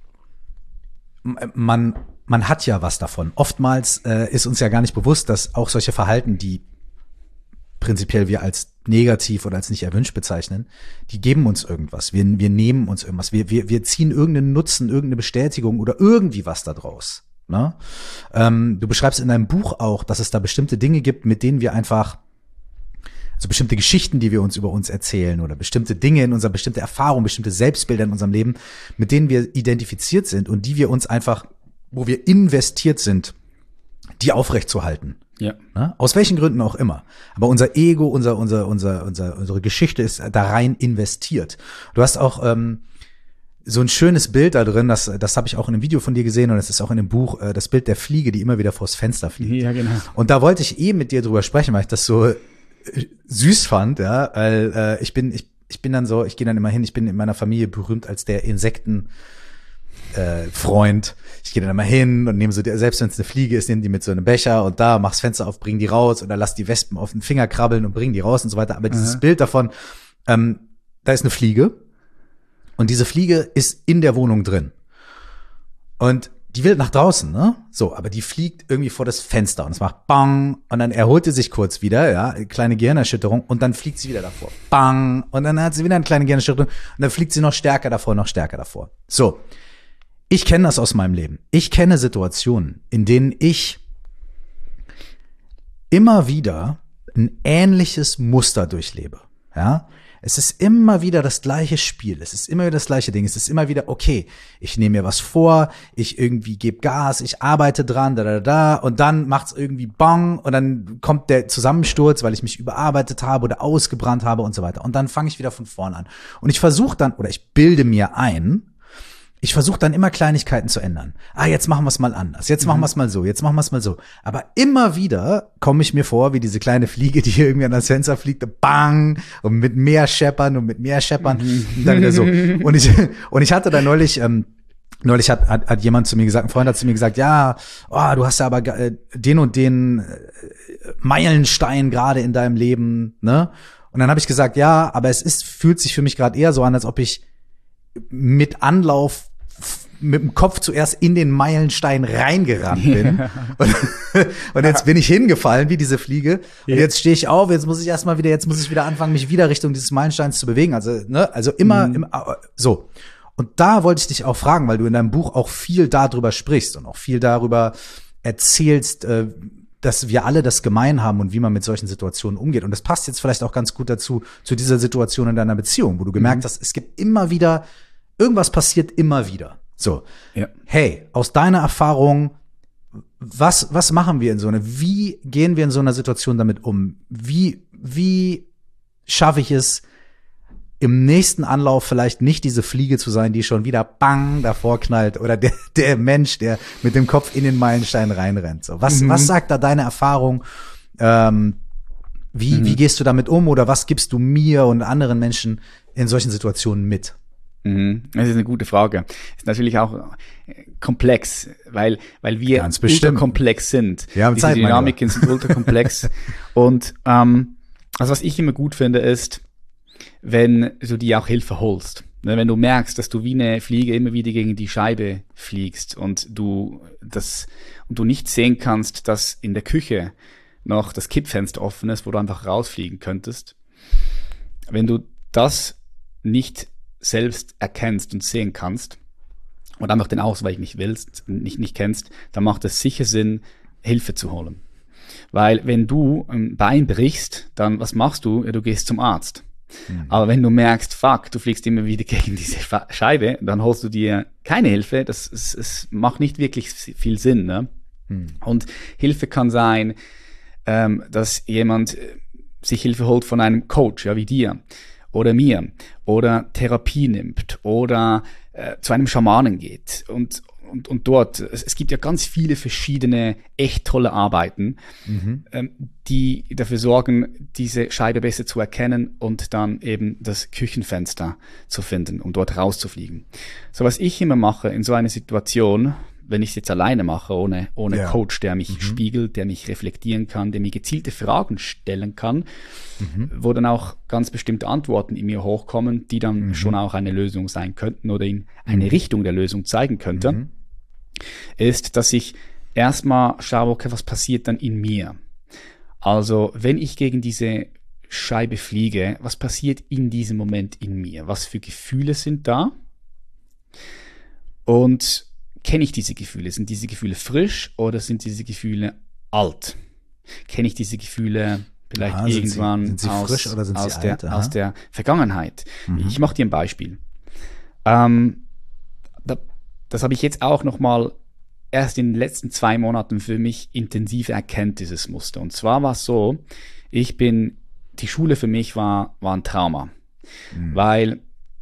man, man hat ja was davon. Oftmals äh, ist uns ja gar nicht bewusst, dass auch solche Verhalten, die prinzipiell wir als negativ oder als nicht erwünscht bezeichnen, die geben uns irgendwas. Wir, wir nehmen uns irgendwas. Wir, wir, wir ziehen irgendeinen Nutzen, irgendeine Bestätigung oder irgendwie was da draus. Ne? Ähm, du beschreibst in deinem Buch auch, dass es da bestimmte Dinge gibt, mit denen wir einfach, also bestimmte Geschichten, die wir uns über uns erzählen oder bestimmte Dinge in unserer, bestimmte Erfahrungen, bestimmte Selbstbilder in unserem Leben, mit denen wir identifiziert sind und die wir uns einfach, wo wir investiert sind, die aufrechtzuerhalten.
Ja.
Ne? Aus welchen Gründen auch immer. Aber unser Ego, unser, unser, unser, unser, unsere Geschichte ist da rein investiert. Du hast auch ähm, so ein schönes Bild da drin, das, das habe ich auch in einem Video von dir gesehen und es ist auch in dem Buch, äh, das Bild der Fliege, die immer wieder vors Fenster fliegt.
Ja, genau.
Und da wollte ich eben mit dir drüber sprechen, weil ich das so süß fand, ja, weil äh, ich bin, ich, ich bin dann so, ich gehe dann immer hin, ich bin in meiner Familie berühmt als der Insekten äh, Freund. Ich gehe dann immer hin und nehme so, selbst wenn es eine Fliege ist, nehme die mit so einem Becher und da mach's Fenster auf, bring die raus oder lass die Wespen auf den Finger krabbeln und bring die raus und so weiter. Aber dieses
Aha.
Bild davon, ähm, da ist eine Fliege. Und diese Fliege ist in der Wohnung drin. Und die will nach draußen, ne? So, aber die fliegt irgendwie vor das Fenster und es macht bang und dann erholt sie sich kurz wieder, ja, kleine Gehirnerschütterung und dann fliegt sie wieder davor. Bang und dann hat sie wieder eine kleine Gehirnerschütterung und dann fliegt sie noch stärker davor, noch stärker davor. So, ich kenne das aus meinem Leben. Ich kenne Situationen, in denen ich immer wieder ein ähnliches Muster durchlebe, ja? Es ist immer wieder das gleiche Spiel, es ist immer wieder das gleiche Ding, es ist immer wieder, okay, ich nehme mir was vor, ich irgendwie gebe Gas, ich arbeite dran, da, da, da, und dann macht's irgendwie bang und dann kommt der Zusammensturz, weil ich mich überarbeitet habe oder ausgebrannt habe und so weiter. Und dann fange ich wieder von vorne an. Und ich versuche dann, oder ich bilde mir ein, ich versuche dann immer Kleinigkeiten zu ändern. Ah, jetzt machen wir es mal anders. Jetzt machen wir es mal so. Jetzt machen wir es mal so. Aber immer wieder komme ich mir vor, wie diese kleine Fliege, die hier irgendwie an das Fenster fliegt, bang, und mit mehr scheppern und mit mehr scheppern. Und dann wieder so. Und ich, und ich hatte da neulich, ähm, neulich hat, hat, hat jemand zu mir gesagt, ein Freund hat zu mir gesagt, ja, oh, du hast ja aber äh, den und den äh, Meilenstein gerade in deinem Leben, ne? Und dann habe ich gesagt, ja, aber es ist, fühlt sich für mich gerade eher so an, als ob ich mit Anlauf mit dem Kopf zuerst in den Meilenstein reingerannt bin. Ja. Und, und jetzt bin ich hingefallen wie diese Fliege. Ja. Und jetzt stehe ich auf, jetzt muss ich erstmal wieder, jetzt muss ich wieder anfangen, mich wieder Richtung dieses Meilensteins zu bewegen. Also, ne, also immer, mhm. immer so. Und da wollte ich dich auch fragen, weil du in deinem Buch auch viel darüber sprichst und auch viel darüber erzählst, äh, dass wir alle das gemein haben und wie man mit solchen Situationen umgeht. Und das passt jetzt vielleicht auch ganz gut dazu, zu dieser Situation in deiner Beziehung, wo du gemerkt mhm. hast, es gibt immer wieder, irgendwas passiert immer wieder. So, ja. Hey, aus deiner Erfahrung, was, was machen wir in so einer, wie gehen wir in so einer Situation damit um? Wie, wie schaffe ich es, im nächsten Anlauf vielleicht nicht diese Fliege zu sein, die schon wieder bang davor knallt, oder der, der Mensch, der mit dem Kopf in den Meilenstein reinrennt. So, was, mhm. was sagt da deine Erfahrung? Ähm, wie, mhm. wie gehst du damit um, oder was gibst du mir und anderen Menschen in solchen Situationen mit?
Das ist eine gute Frage. Ist natürlich auch komplex, weil, weil wir ultrakomplex sind.
Ja,
diese Dynamiken sind ultrakomplex. Und ähm, also was ich immer gut finde, ist, wenn du dir auch Hilfe holst. Wenn du merkst, dass du wie eine Fliege immer wieder gegen die Scheibe fliegst und du das und du nicht sehen kannst, dass in der Küche noch das Kippfenster offen ist, wo du einfach rausfliegen könntest. Wenn du das nicht selbst erkennst und sehen kannst und einfach den Ausweich nicht willst, nicht, nicht kennst, dann macht es sicher Sinn, Hilfe zu holen. Weil wenn du ein Bein brichst, dann was machst du? Ja, du gehst zum Arzt. Mhm. Aber wenn du merkst, fuck, du fliegst immer wieder gegen diese Scheibe, dann holst du dir keine Hilfe. Das es, es macht nicht wirklich viel Sinn. Ne? Mhm. Und Hilfe kann sein, ähm, dass jemand sich Hilfe holt von einem Coach, ja, wie dir oder mir, oder Therapie nimmt oder äh, zu einem Schamanen geht und und und dort, es, es gibt ja ganz viele verschiedene echt tolle Arbeiten, mhm. ähm, die dafür sorgen, diese Scheibe besser zu erkennen und dann eben das Küchenfenster zu finden, um dort rauszufliegen. So, was ich immer mache in so einer Situation, wenn ich es jetzt alleine mache, ohne, ohne ja. Coach, der mich mhm. spiegelt, der mich reflektieren kann, der mir gezielte Fragen stellen kann, mhm. wo dann auch ganz bestimmte Antworten in mir hochkommen, die dann mhm. schon auch eine Lösung sein könnten oder in eine mhm. Richtung der Lösung zeigen könnte, mhm. ist, dass ich erstmal schaue, okay, was passiert dann in mir? Also, wenn ich gegen diese Scheibe fliege, was passiert in diesem Moment in mir? Was für Gefühle sind da? Und kenne ich diese Gefühle? Sind diese Gefühle frisch oder sind diese Gefühle alt? Kenne ich diese Gefühle vielleicht Aha, irgendwann
sind sie, sind sie
aus,
frisch oder sind
aus,
sie
der,
alt?
aus der Vergangenheit? Mhm. Ich mache dir ein Beispiel. Ähm, da, das habe ich jetzt auch noch mal erst in den letzten zwei Monaten für mich intensiv erkennt, dieses Muster. Und zwar war es so, ich bin, die Schule für mich war, war ein Trauma. Mhm. Weil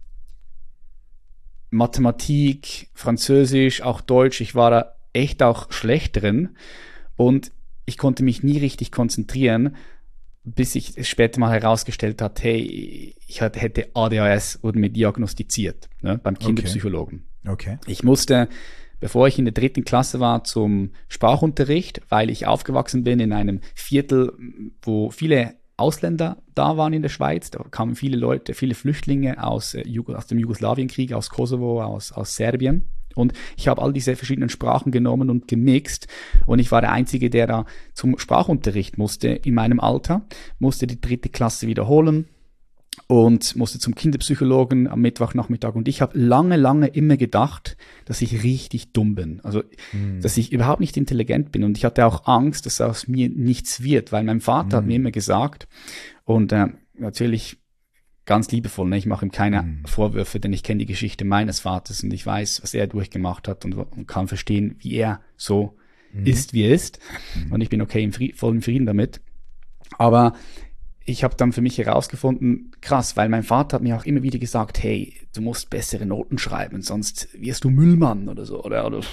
Mathematik, Französisch, auch Deutsch, ich war da echt auch schlecht drin und ich konnte mich nie richtig konzentrieren, bis sich es später mal herausgestellt hat, hey, ich hätte A D H S, wurde mir diagnostiziert, ne, beim Kinderpsychologen.
Okay. Okay.
Ich musste, bevor ich in der dritten Klasse war, zum Sprachunterricht, weil ich aufgewachsen bin in einem Viertel, wo viele Ausländer da waren in der Schweiz. Da kamen viele Leute, viele Flüchtlinge aus, äh, aus dem Jugoslawienkrieg, aus Kosovo, aus, aus Serbien. Und ich habe all diese verschiedenen Sprachen genommen und gemixt. Und ich war der Einzige, der da zum Sprachunterricht musste in meinem Alter, musste die dritte Klasse wiederholen und musste zum Kinderpsychologen am Mittwochnachmittag. Und ich habe lange, lange immer gedacht, dass ich richtig dumm bin. Also, mhm. dass ich überhaupt nicht intelligent bin. Und ich hatte auch Angst, dass aus mir nichts wird, weil mein Vater mhm. hat mir immer gesagt, und äh, natürlich ganz liebevoll, ne? Ich mache ihm keine mhm. Vorwürfe, denn ich kenne die Geschichte meines Vaters und ich weiß, was er durchgemacht hat und, und kann verstehen, wie er so mhm. ist, wie er ist. Mhm. Und ich bin okay, im Fried, voll im Frieden damit. Aber ich habe dann für mich herausgefunden, krass, weil mein Vater hat mir auch immer wieder gesagt, hey, du musst bessere Noten schreiben, sonst wirst du Müllmann oder so. Oder, oder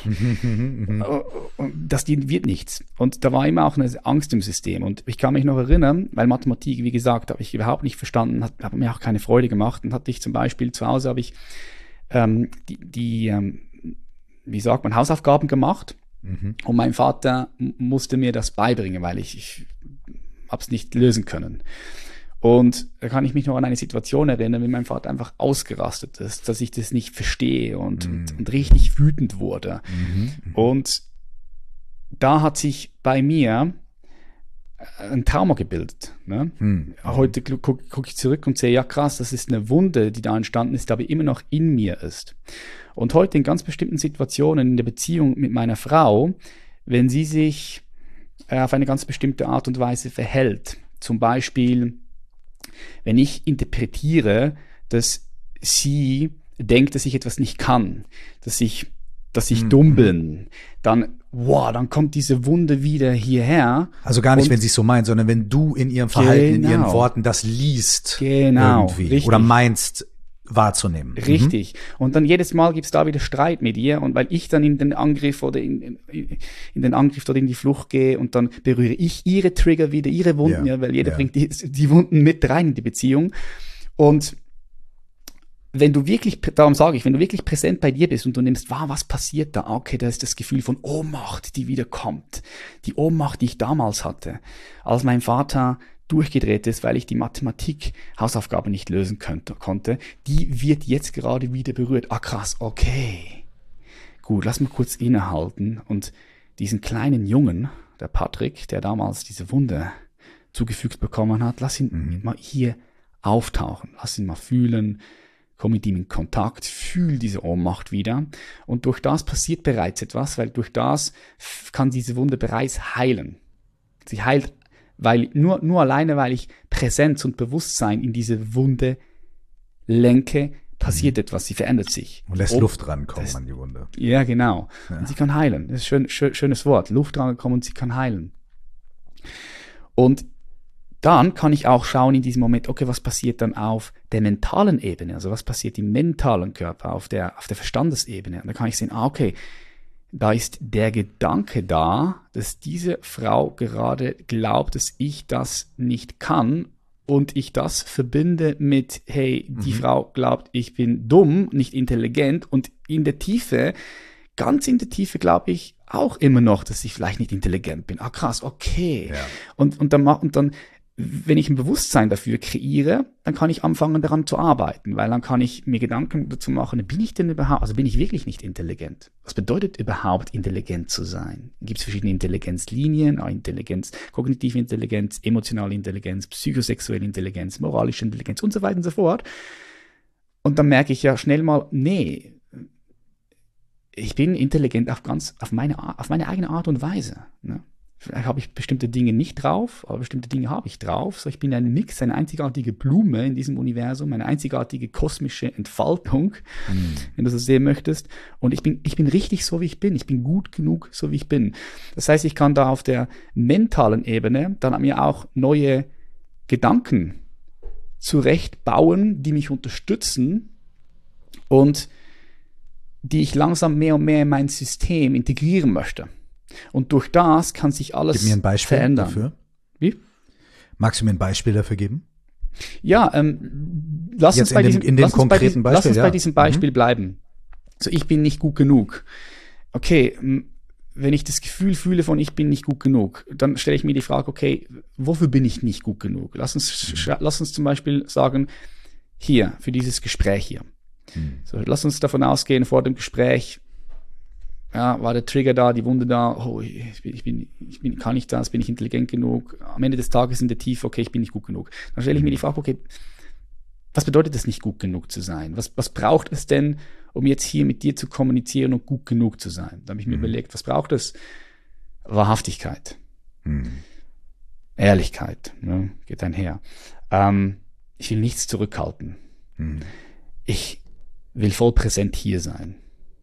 das wird nichts. Und da war immer auch eine Angst im System. Und ich kann mich noch erinnern, weil Mathematik, wie gesagt, habe ich überhaupt nicht verstanden, hat, hat mir auch keine Freude gemacht. Und hatte ich zum Beispiel zu Hause, habe ich ähm, die, die ähm, wie sagt man, Hausaufgaben gemacht. Mhm. Und mein Vater musste mir das beibringen, weil ich, ich habe es nicht lösen können. Und da kann ich mich noch an eine Situation erinnern, wie mein Vater einfach ausgerastet ist, dass ich das nicht verstehe und, mhm. und, und richtig wütend wurde. Mhm. Und da hat sich bei mir ein Trauma gebildet. Ne? Mhm. Heute gucke guck ich zurück und sehe, ja krass, das ist eine Wunde, die da entstanden ist, aber immer noch in mir ist. Und heute in ganz bestimmten Situationen in der Beziehung mit meiner Frau, wenn sie sich auf eine ganz bestimmte Art und Weise verhält. Zum Beispiel, wenn ich interpretiere, dass sie denkt, dass ich etwas nicht kann, dass ich, dass ich mhm. dumm bin, dann, wow, dann kommt diese Wunde wieder hierher.
Also gar nicht, und, wenn sie es so meint, sondern wenn du in ihrem Verhalten, genau, in ihren Worten das liest.
Genau,
irgendwie,
richtig.
Oder meinst, wahrzunehmen.
Richtig. Mhm. Und dann jedes Mal gibt's da wieder Streit mit ihr und weil ich dann in den Angriff oder in, in, in den Angriff oder in die Flucht gehe und dann berühre ich ihre Trigger wieder, ihre Wunden, ja, ja weil jeder ja. bringt die, die Wunden mit rein in die Beziehung. Und wenn du wirklich, darum sage ich, wenn du wirklich präsent bei dir bist und du nimmst wahr, was passiert da? Okay, da ist das Gefühl von Ohnmacht, die wieder kommt. Die Ohnmacht, die ich damals hatte, als mein Vater durchgedreht ist, weil ich die Mathematik-Hausaufgabe nicht lösen könnte, konnte, die wird jetzt gerade wieder berührt. Ah krass, okay. Gut, lass mal kurz innehalten und diesen kleinen Jungen, der Patrick, der damals diese Wunde zugefügt bekommen hat, lass ihn mhm. mal hier auftauchen, lass ihn mal fühlen, komm mit ihm in Kontakt, fühl diese Ohnmacht wieder und durch das passiert bereits etwas, weil durch das kann diese Wunde bereits heilen. Sie heilt Weil, nur, nur alleine, weil ich Präsenz und Bewusstsein in diese Wunde lenke, passiert mhm. etwas, sie verändert sich.
Und lässt oh, Luft rankommen das, an die Wunde.
Ja, genau. Ja. Und sie kann heilen. Das ist ein schön, schön, schönes Wort. Luft rankommen und sie kann heilen. Und dann kann ich auch schauen in diesem Moment, okay, was passiert dann auf der mentalen Ebene? Also was passiert im mentalen Körper, auf der, auf der Verstandesebene? Und da kann ich sehen, ah, okay, da ist der Gedanke da, dass diese Frau gerade glaubt, dass ich das nicht kann und ich das verbinde mit, hey, die mhm. Frau glaubt, ich bin dumm, nicht intelligent und in der Tiefe, ganz in der Tiefe glaube ich auch immer noch, dass ich vielleicht nicht intelligent bin. Ah krass, okay. Ja. Und, und, dann, und dann, wenn ich ein Bewusstsein dafür kreiere, dann kann ich anfangen daran zu arbeiten, weil dann kann ich mir Gedanken dazu machen, bin ich denn überhaupt, also bin ich wirklich nicht intelligent? Was bedeutet überhaupt intelligent zu sein? Gibt es verschiedene Intelligenzlinien, Intelligenz, kognitive Intelligenz, emotionale Intelligenz, psychosexuelle Intelligenz, moralische Intelligenz und so weiter und so fort. Und dann merke ich ja schnell mal, nee, ich bin intelligent auf ganz, auf meine, auf meine eigene Art und Weise, ne? Vielleicht habe ich bestimmte Dinge nicht drauf, aber bestimmte Dinge habe ich drauf. So, ich bin ein Mix, eine einzigartige Blume in diesem Universum, eine einzigartige kosmische Entfaltung, mhm. wenn du das sehen möchtest. Und ich bin, ich bin richtig so, wie ich bin. Ich bin gut genug, so wie ich bin. Das heißt, ich kann da auf der mentalen Ebene dann mir auch neue Gedanken zurechtbauen, die mich unterstützen und die ich langsam mehr und mehr in mein System integrieren möchte. Und durch das kann sich alles
Gib mir ein Beispiel
verändern.
Dafür.
Wie?
Magst du mir ein Beispiel dafür geben?
Ja, ähm, lass
Jetzt
uns bei
in dem,
diesem,
in dem
lass uns bei
konkreten
diesem,
Beispiel,
lass uns
ja.
bei diesem Beispiel
mhm.
bleiben. So, ich bin nicht gut genug. Okay, wenn ich das Gefühl fühle von ich bin nicht gut genug, dann stelle ich mir die Frage, okay, wofür bin ich nicht gut genug? Lass uns, mhm. lass uns zum Beispiel sagen, hier, für dieses Gespräch hier. Mhm. So, lass uns davon ausgehen, vor dem Gespräch, ja, war der Trigger da, die Wunde da, oh, ich bin, ich bin, ich bin, kann ich das, bin ich intelligent genug? Am Ende des Tages in der Tiefe, okay, ich bin nicht gut genug. Dann stelle ich mir die Frage, okay, was bedeutet es, nicht gut genug zu sein? Was, was braucht es denn, um jetzt hier mit dir zu kommunizieren und gut genug zu sein? Da habe ich mir mhm. überlegt, was braucht es? Wahrhaftigkeit. Mhm. Ehrlichkeit, ne, geht einher. Ähm, ich will nichts zurückhalten. Mhm. Ich will voll präsent hier sein.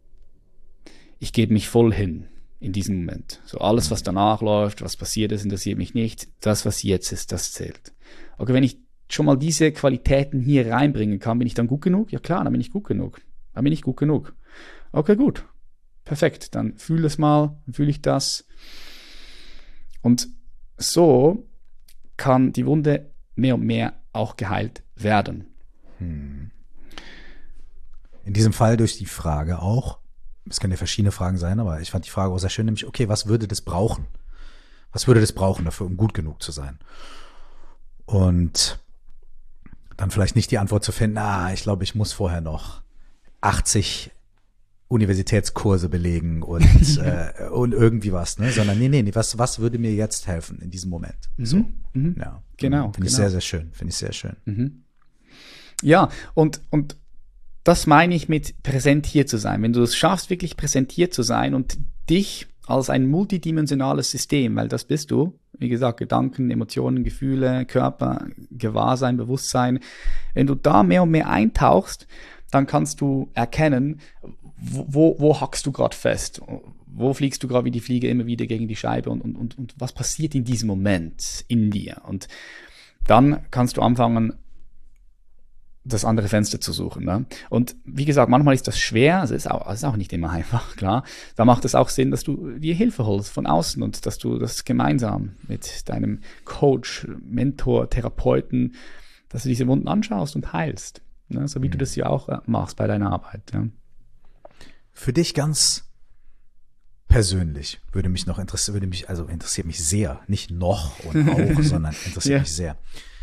Ich gebe mich voll hin in diesem Moment. So alles, was danach läuft, was passiert ist, interessiert mich nicht. Das, was jetzt ist, das zählt. Okay, wenn ich schon mal diese Qualitäten hier reinbringen kann, bin ich dann gut genug? Ja klar, dann bin ich gut genug. Dann bin ich gut genug. Okay, gut. Perfekt. Dann fühle es mal, dann fühle ich das. Und so kann die Wunde mehr und mehr auch geheilt werden.
Hm. In diesem Fall durch die Frage auch, es können ja verschiedene Fragen sein, aber ich fand die Frage auch sehr schön, nämlich, okay, was würde das brauchen? Was würde das brauchen dafür, um gut genug zu sein? Und dann vielleicht nicht die Antwort zu finden, ah, ich glaube, ich muss vorher noch achtzig Universitätskurse belegen und, äh, und irgendwie was, ne? Sondern nee, nee, nee, was, was würde mir jetzt helfen in diesem Moment?
Mhm.
So,
Mhm.
ja.
Genau.
Finde
genau.
ich sehr, sehr schön. Finde ich sehr schön.
Mhm. Ja, und, und das meine ich mit präsent hier zu sein. Wenn du es schaffst, wirklich präsentiert zu sein und dich als ein multidimensionales System, weil das bist du, wie gesagt, Gedanken, Emotionen, Gefühle, Körper, Gewahrsein, Bewusstsein, wenn du da mehr und mehr eintauchst, dann kannst du erkennen, wo, wo, wo hackst du gerade fest, wo fliegst du gerade wie die Fliege immer wieder gegen die Scheibe und, und, und was passiert in diesem Moment in dir. Und dann kannst du anfangen, das andere Fenster zu suchen. Ne? Und wie gesagt, manchmal ist das schwer, es ist, auch, es ist auch nicht immer einfach, klar. Da macht es auch Sinn, dass du dir Hilfe holst von außen und dass du das gemeinsam mit deinem Coach, Mentor, Therapeuten, dass du diese Wunden anschaust und heilst. Ne? So wie mhm. du das ja auch machst bei deiner Arbeit. Ja.
Für dich ganz persönlich würde mich noch interessieren, würde mich, also interessiert mich sehr, nicht noch und auch, sondern interessiert
ja.
mich sehr.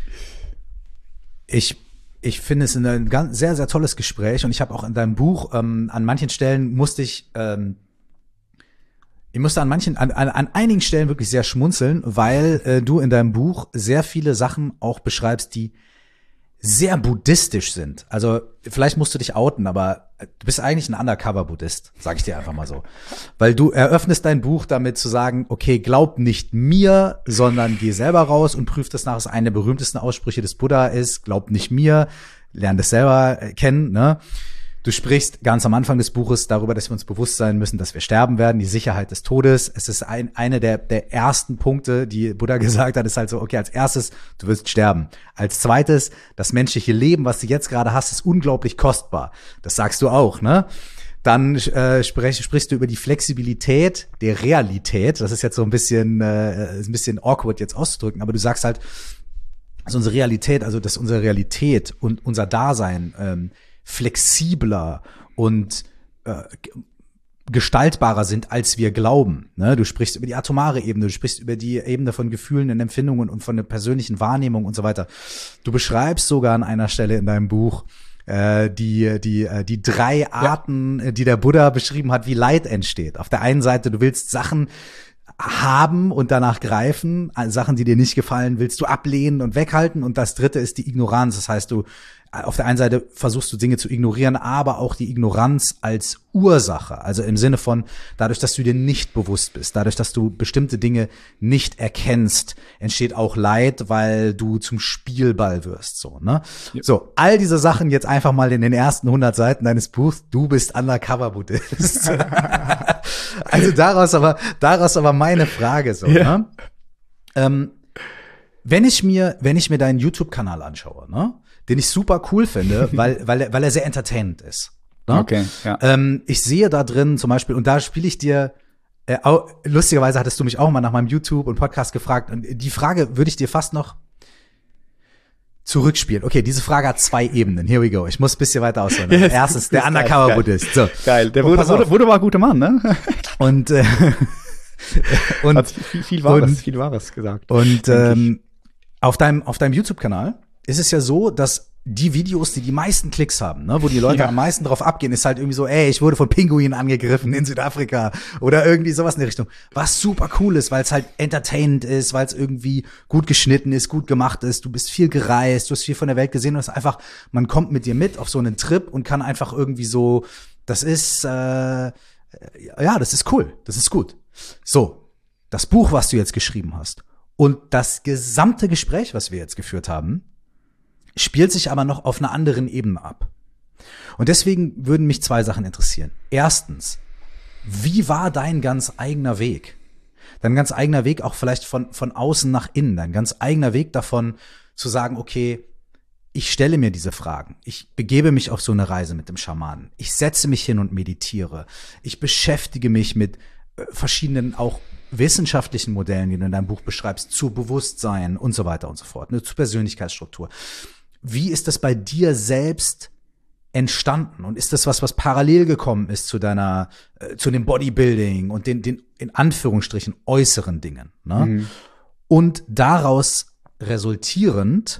Ich Ich finde es ein ganz, sehr, sehr tolles Gespräch und ich habe auch in deinem Buch, ähm, an manchen Stellen musste ich, ähm, ich musste an manchen, an, an, an einigen Stellen wirklich sehr schmunzeln, weil äh, du in deinem Buch sehr viele Sachen auch beschreibst, die sehr buddhistisch sind. Also vielleicht musst du dich outen, aber du bist eigentlich ein Undercover-Buddhist, sag ich dir einfach mal so. Weil du eröffnest dein Buch damit zu sagen, okay, glaub nicht mir, sondern geh selber raus und prüf das nach. Das eine der berühmtesten Aussprüche des Buddha ist, glaub nicht mir, lern das selber kennen, ne? Du sprichst ganz am Anfang des Buches darüber, dass wir uns bewusst sein müssen, dass wir sterben werden, die Sicherheit des Todes. Es ist ein, eine der, der ersten Punkte, die Buddha gesagt hat, ist halt so, okay, als erstes, du wirst sterben. Als zweites, das menschliche Leben, was du jetzt gerade hast, ist unglaublich kostbar. Das sagst du auch, ne? Dann äh, sprech, sprichst du über die Flexibilität der Realität. Das ist jetzt so ein bisschen, äh, ein bisschen awkward jetzt auszudrücken, aber du sagst halt, dass unsere Realität, also dass unsere Realität und unser Dasein ähm, flexibler und äh, gestaltbarer sind, als wir glauben. Ne? Du sprichst über die atomare Ebene, du sprichst über die Ebene von Gefühlen und Empfindungen und von der persönlichen Wahrnehmung und so weiter. Du beschreibst sogar an einer Stelle in deinem Buch äh, die die äh, die drei Arten, ja. die der Buddha beschrieben hat, wie Leid entsteht. Auf der einen Seite, du willst Sachen haben und danach greifen, Sachen, die dir nicht gefallen, willst du ablehnen und weghalten. Und das dritte ist die Ignoranz. Das heißt, du auf der einen Seite versuchst du Dinge zu ignorieren, aber auch die Ignoranz als Ursache. Also im Sinne von, dadurch, dass du dir nicht bewusst bist, dadurch, dass du bestimmte Dinge nicht erkennst, entsteht auch Leid, weil du zum Spielball wirst. So, ne? Ja. So, all diese Sachen jetzt einfach mal in den ersten hundert Seiten deines Buchs. Du bist Undercover-Buddhist. Also daraus aber, daraus aber meine Frage so, ja. ne? Ähm, wenn ich mir, wenn ich mir deinen YouTube-Kanal anschaue, ne? Den ich super cool finde, weil, weil, er, weil er sehr entertainend ist. Ne?
Okay, ja.
Ähm, ich sehe da drin zum Beispiel, und da spiele ich dir, äh, auch, lustigerweise hattest du mich auch mal nach meinem YouTube und Podcast gefragt, und die Frage würde ich dir fast noch zurückspielen. Okay, diese Frage hat zwei Ebenen. Here we go. Ich muss ein bisschen weiter ausholen.
Yes,
Erstens, der Undercover-Buddhist. So.
Geil. Der wurde, wurde, wurde mal ein guter Mann, ne?
Und, äh, und
hat viel, viel Wahres,
und,
viel Wahres gesagt.
Und ähm, auf deinem, auf deinem YouTube-Kanal ist es ja so, dass die Videos, die die meisten Klicks haben, ne, wo die Leute ja. am meisten drauf abgehen, ist halt irgendwie so, ey, ich wurde von Pinguinen angegriffen in Südafrika oder irgendwie sowas in der Richtung. Was super cool ist, weil es halt entertainend ist, weil es irgendwie gut geschnitten ist, gut gemacht ist, du bist viel gereist, du hast viel von der Welt gesehen und es ist einfach, man kommt mit dir mit auf so einen Trip und kann einfach irgendwie so, das ist, äh, ja, das ist cool, das ist gut. So, das Buch, was du jetzt geschrieben hast und das gesamte Gespräch, was wir jetzt geführt haben, spielt sich aber noch auf einer anderen Ebene ab. Und deswegen würden mich zwei Sachen interessieren. Erstens, wie war dein ganz eigener Weg? Dein ganz eigener Weg auch vielleicht von, von außen nach innen, dein ganz eigener Weg davon zu sagen, okay, ich stelle mir diese Fragen. Ich begebe mich auf so eine Reise mit dem Schamanen. Ich setze mich hin und meditiere. Ich beschäftige mich mit äh, verschiedenen auch wissenschaftlichen Modellen, die du in deinem Buch beschreibst, zu Bewusstsein und so weiter und so fort, ne, zu Persönlichkeitsstruktur. Wie ist das bei dir selbst entstanden? Und ist das was, was parallel gekommen ist zu deiner, äh, zu dem Bodybuilding und den, den in Anführungsstrichen äußeren Dingen, ne? Mhm. Und daraus resultierend,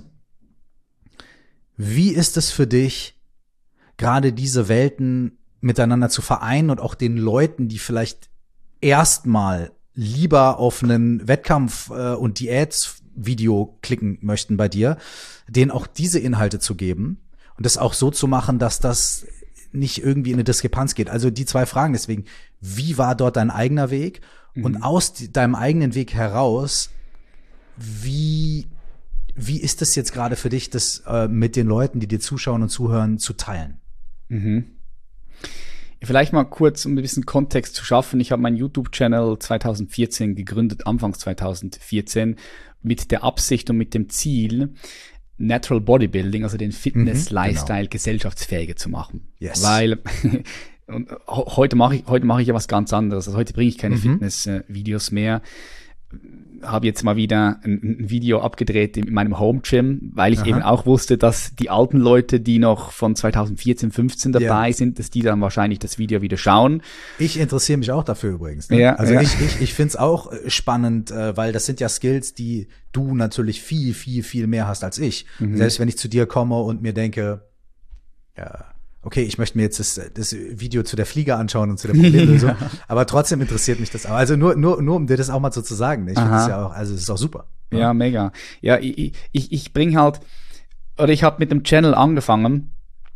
wie ist es für dich, gerade diese Welten miteinander zu vereinen und auch den Leuten, die vielleicht erstmal lieber auf einen Wettkampf- äh, und Diätvideo klicken möchten bei dir, denen auch diese Inhalte zu geben und das auch so zu machen, dass das nicht irgendwie in eine Diskrepanz geht. Also die zwei Fragen deswegen, wie war dort dein eigener Weg? Mhm. Und aus die, deinem eigenen Weg heraus, wie Wie ist das jetzt gerade für dich, das äh, mit den Leuten, die dir zuschauen und zuhören, zu teilen?
Mhm. Vielleicht mal kurz, um ein bisschen Kontext zu schaffen. Ich habe meinen YouTube-Channel zwanzig vierzehn gegründet, Anfangs zwanzig vierzehn, mit der Absicht und mit dem Ziel, Natural Bodybuilding, also den Fitness-Lifestyle, genau, gesellschaftsfähiger zu machen. Yes. Weil und heute mache ich, heute mache ich ja was ganz anderes. Also heute bringe ich keine mhm. Fitness-Videos mehr. Habe jetzt mal wieder ein, ein Video abgedreht in meinem Home Gym, weil ich Aha. eben auch wusste, dass die alten Leute, die noch von zwanzig vierzehn, fünfzehn dabei ja. sind, dass die dann wahrscheinlich das Video wieder schauen.
Ich interessiere mich auch dafür übrigens. Ne? Ja, also ja. ich, ich, ich finde es auch spannend, weil das sind ja Skills, die du natürlich viel, viel, viel mehr hast als ich. Mhm. Selbst wenn ich zu dir komme und mir denke, ja, okay, ich möchte mir jetzt das, das Video zu der Fliege anschauen und zu der Problemlösung, ja. aber trotzdem interessiert mich das auch. Also nur, nur, nur um dir das auch mal so zu sagen. Ne? Ich finde das ja auch, also es ist auch super.
Ja, ja mega. Ja, ich, ich, ich bringe halt, oder ich habe mit dem Channel angefangen,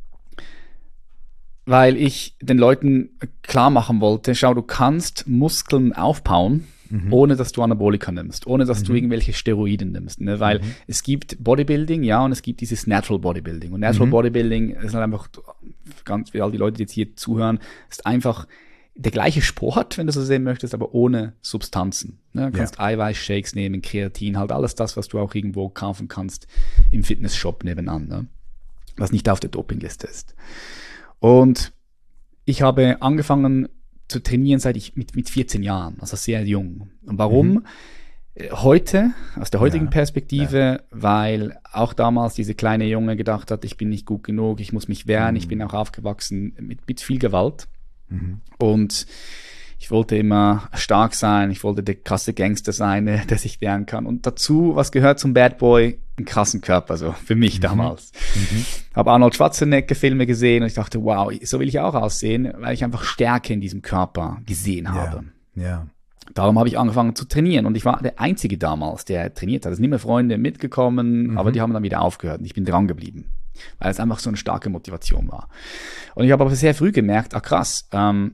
weil ich den Leuten klar machen wollte, schau, du kannst Muskeln aufbauen, mhm. ohne dass du Anabolika nimmst, ohne dass mhm. du irgendwelche Steroiden nimmst, ne? Weil mhm. es gibt Bodybuilding, ja, und es gibt dieses Natural Bodybuilding. Und Natural mhm. Bodybuilding ist halt einfach, ganz wie all die Leute, die jetzt hier zuhören, ist einfach der gleiche Sport, wenn du so sehen möchtest, aber ohne Substanzen. Ne? Du kannst ja. Eiweißshakes nehmen, Kreatin, halt alles das, was du auch irgendwo kaufen kannst im Fitnessshop nebenan, ne? Was nicht auf der Dopingliste ist. Und ich habe angefangen zu trainieren, seit ich mit, mit vierzehn Jahren, also sehr jung. Und warum? Mhm. Heute, aus der heutigen ja, Perspektive, ja. weil auch damals diese kleine Junge gedacht hat, ich bin nicht gut genug, ich muss mich wehren, mhm. ich bin auch aufgewachsen mit, mit viel Gewalt. Mhm. Und ich wollte immer stark sein, ich wollte der krasse Gangster sein, der sich wehren kann. Und dazu, was gehört zum Bad Boy? Einen krassen Körper, so für mich mhm. damals. Mhm. Habe Arnold Schwarzenegger-Filme gesehen und ich dachte, wow, so will ich auch aussehen, weil ich einfach Stärke in diesem Körper gesehen habe.
Ja. ja.
Darum habe ich angefangen zu trainieren und ich war der Einzige damals, der trainiert hat. Es sind immer Freunde mitgekommen, mhm. aber die haben dann wieder aufgehört und ich bin dran geblieben, weil es einfach so eine starke Motivation war. Und ich habe aber sehr früh gemerkt, ah krass, ähm,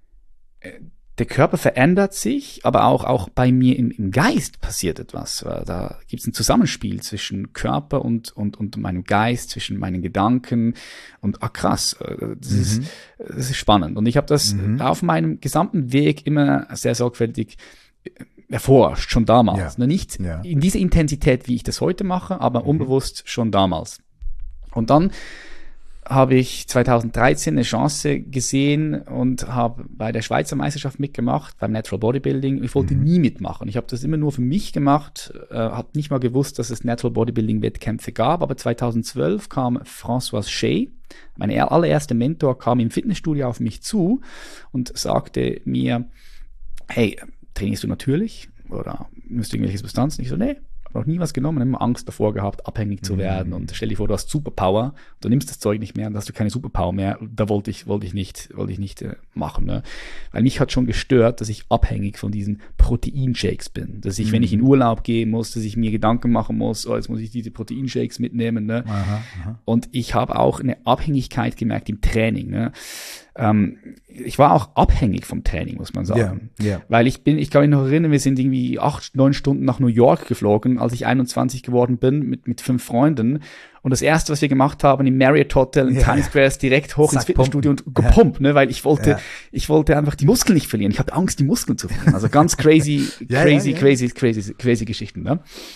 der Körper verändert sich, aber auch, auch bei mir im, im Geist passiert etwas. Da gibt es ein Zusammenspiel zwischen Körper und, und, und meinem Geist, zwischen meinen Gedanken. Und ah krass, das, mhm. ist, das ist spannend. Und ich habe das mhm. auf meinem gesamten Weg immer sehr sorgfältig erforscht, schon damals. Ja. Nicht ja. in dieser Intensität, wie ich das heute mache, aber mhm. unbewusst schon damals. Und dann habe ich zwanzig dreizehn eine Chance gesehen und habe bei der Schweizer Meisterschaft mitgemacht, beim Natural Bodybuilding. Ich wollte mhm. nie mitmachen. Ich habe das immer nur für mich gemacht, äh, habe nicht mal gewusst, dass es Natural Bodybuilding-Wettkämpfe gab. Aber zwanzig zwölf kam François Shea, mein allererster Mentor, kam im Fitnessstudio auf mich zu und sagte mir, hey, trainierst du natürlich oder nimmst du irgendwelche Substanzen? Ich so, nee. Noch nie was genommen, immer Angst davor gehabt, abhängig zu werden. Und stell dir vor, du hast Superpower, du nimmst das Zeug nicht mehr, dann hast du keine Superpower mehr. Da wollte ich, wollte ich nicht, wollte ich nicht äh, machen. Ne? Weil mich hat schon gestört, dass ich abhängig von diesen Proteinshakes bin. Dass ich, mhm. wenn ich in Urlaub gehen muss, dass ich mir Gedanken machen muss, oh, jetzt muss ich diese Proteinshakes mitnehmen. Ne? Aha, aha. Und ich habe auch eine Abhängigkeit gemerkt im Training. Ne? Ähm, ich war auch abhängig vom Training, muss man sagen. Yeah, yeah. Weil ich bin, ich kann mich noch erinnern, wir sind irgendwie acht, neun Stunden nach New York geflogen, als ich einundzwanzig geworden bin, mit, mit fünf Freunden. Und das erste, was wir gemacht haben im Marriott Hotel in yeah. Times Square, ist direkt hoch Zack, ins Fitnessstudio und gepumpt, yeah. ne, weil ich wollte, yeah. ich wollte einfach die Muskeln nicht verlieren. Ich hatte Angst, die Muskeln zu verlieren. Also ganz crazy, ja, crazy, ja, ja. crazy, crazy, crazy Geschichten, ne?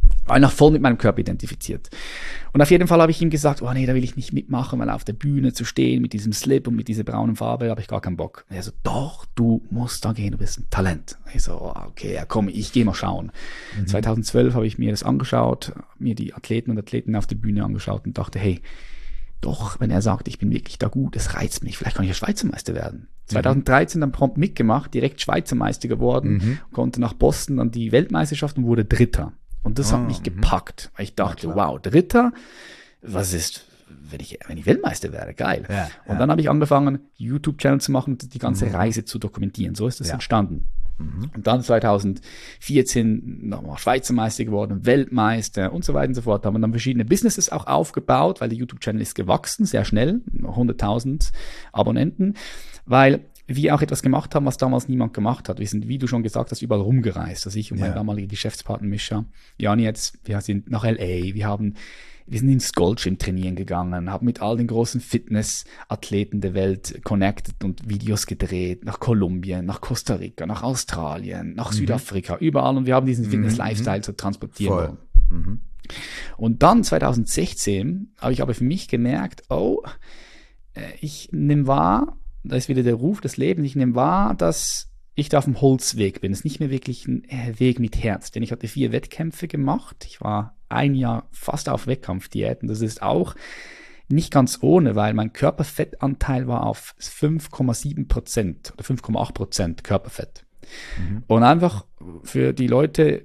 war ich noch voll mit meinem Körper identifiziert. Und auf jeden Fall habe ich ihm gesagt, oh nee, da will ich nicht mitmachen, weil auf der Bühne zu stehen mit diesem Slip und mit dieser braunen Farbe, habe ich gar keinen Bock. Und er so, doch, du musst da gehen, du bist ein Talent. Und ich so, oh, okay, ja komm, ich gehe mal schauen. Mhm. zweitausendzwölf habe ich mir das angeschaut, mir die Athleten und Athleten auf der Bühne angeschaut und dachte, hey, doch, wenn er sagt, ich bin wirklich da gut, das reizt mich, vielleicht kann ich ja Schweizer Meister werden. Mhm. zweitausenddreizehn dann prompt mitgemacht, direkt Schweizer Meister geworden, mhm. konnte nach Boston dann die Weltmeisterschaft und wurde Dritter. Und das oh, hat mich gepackt. Weil ich dachte, wow, Dritter, was ist, wenn ich, wenn ich Weltmeister wäre, geil. Ja, und ja. dann habe ich angefangen, YouTube-Channel zu machen und die ganze mhm. Reise zu dokumentieren. So ist das ja. entstanden. Mhm. Und dann zweitausendvierzehn nochmal Schweizer Meister geworden, Weltmeister und so weiter und so fort. Haben dann verschiedene Businesses auch aufgebaut, weil der YouTube-Channel ist gewachsen, sehr schnell, hunderttausend Abonnenten, weil wir auch etwas gemacht haben, was damals niemand gemacht hat. Wir sind, wie du schon gesagt hast, überall rumgereist. Also ich und mein ja. damaliger Geschäftspartner Mischa, Jani jetzt, wir sind nach L A, wir haben, wir sind ins Goldgym trainieren gegangen, haben mit all den großen Fitness-Athleten der Welt connected und Videos gedreht, nach Kolumbien, nach Costa Rica, nach Australien, nach mhm. Südafrika, überall. Und wir haben diesen Fitness-Lifestyle zu transportieren wollen. Mhm. Und dann zweitausendsechzehn habe ich aber für mich gemerkt, oh, ich nehme wahr, da ist wieder der Ruf des Lebens. Ich nehme wahr, dass ich da auf dem Holzweg bin. Es ist nicht mehr wirklich ein Weg mit Herz, denn ich hatte vier Wettkämpfe gemacht. Ich war ein Jahr fast auf Wettkampfdiät und das ist auch nicht ganz ohne, weil mein Körperfettanteil war auf fünf Komma sieben Prozent oder fünf Komma acht Prozent Körperfett. Mhm. Und einfach für die Leute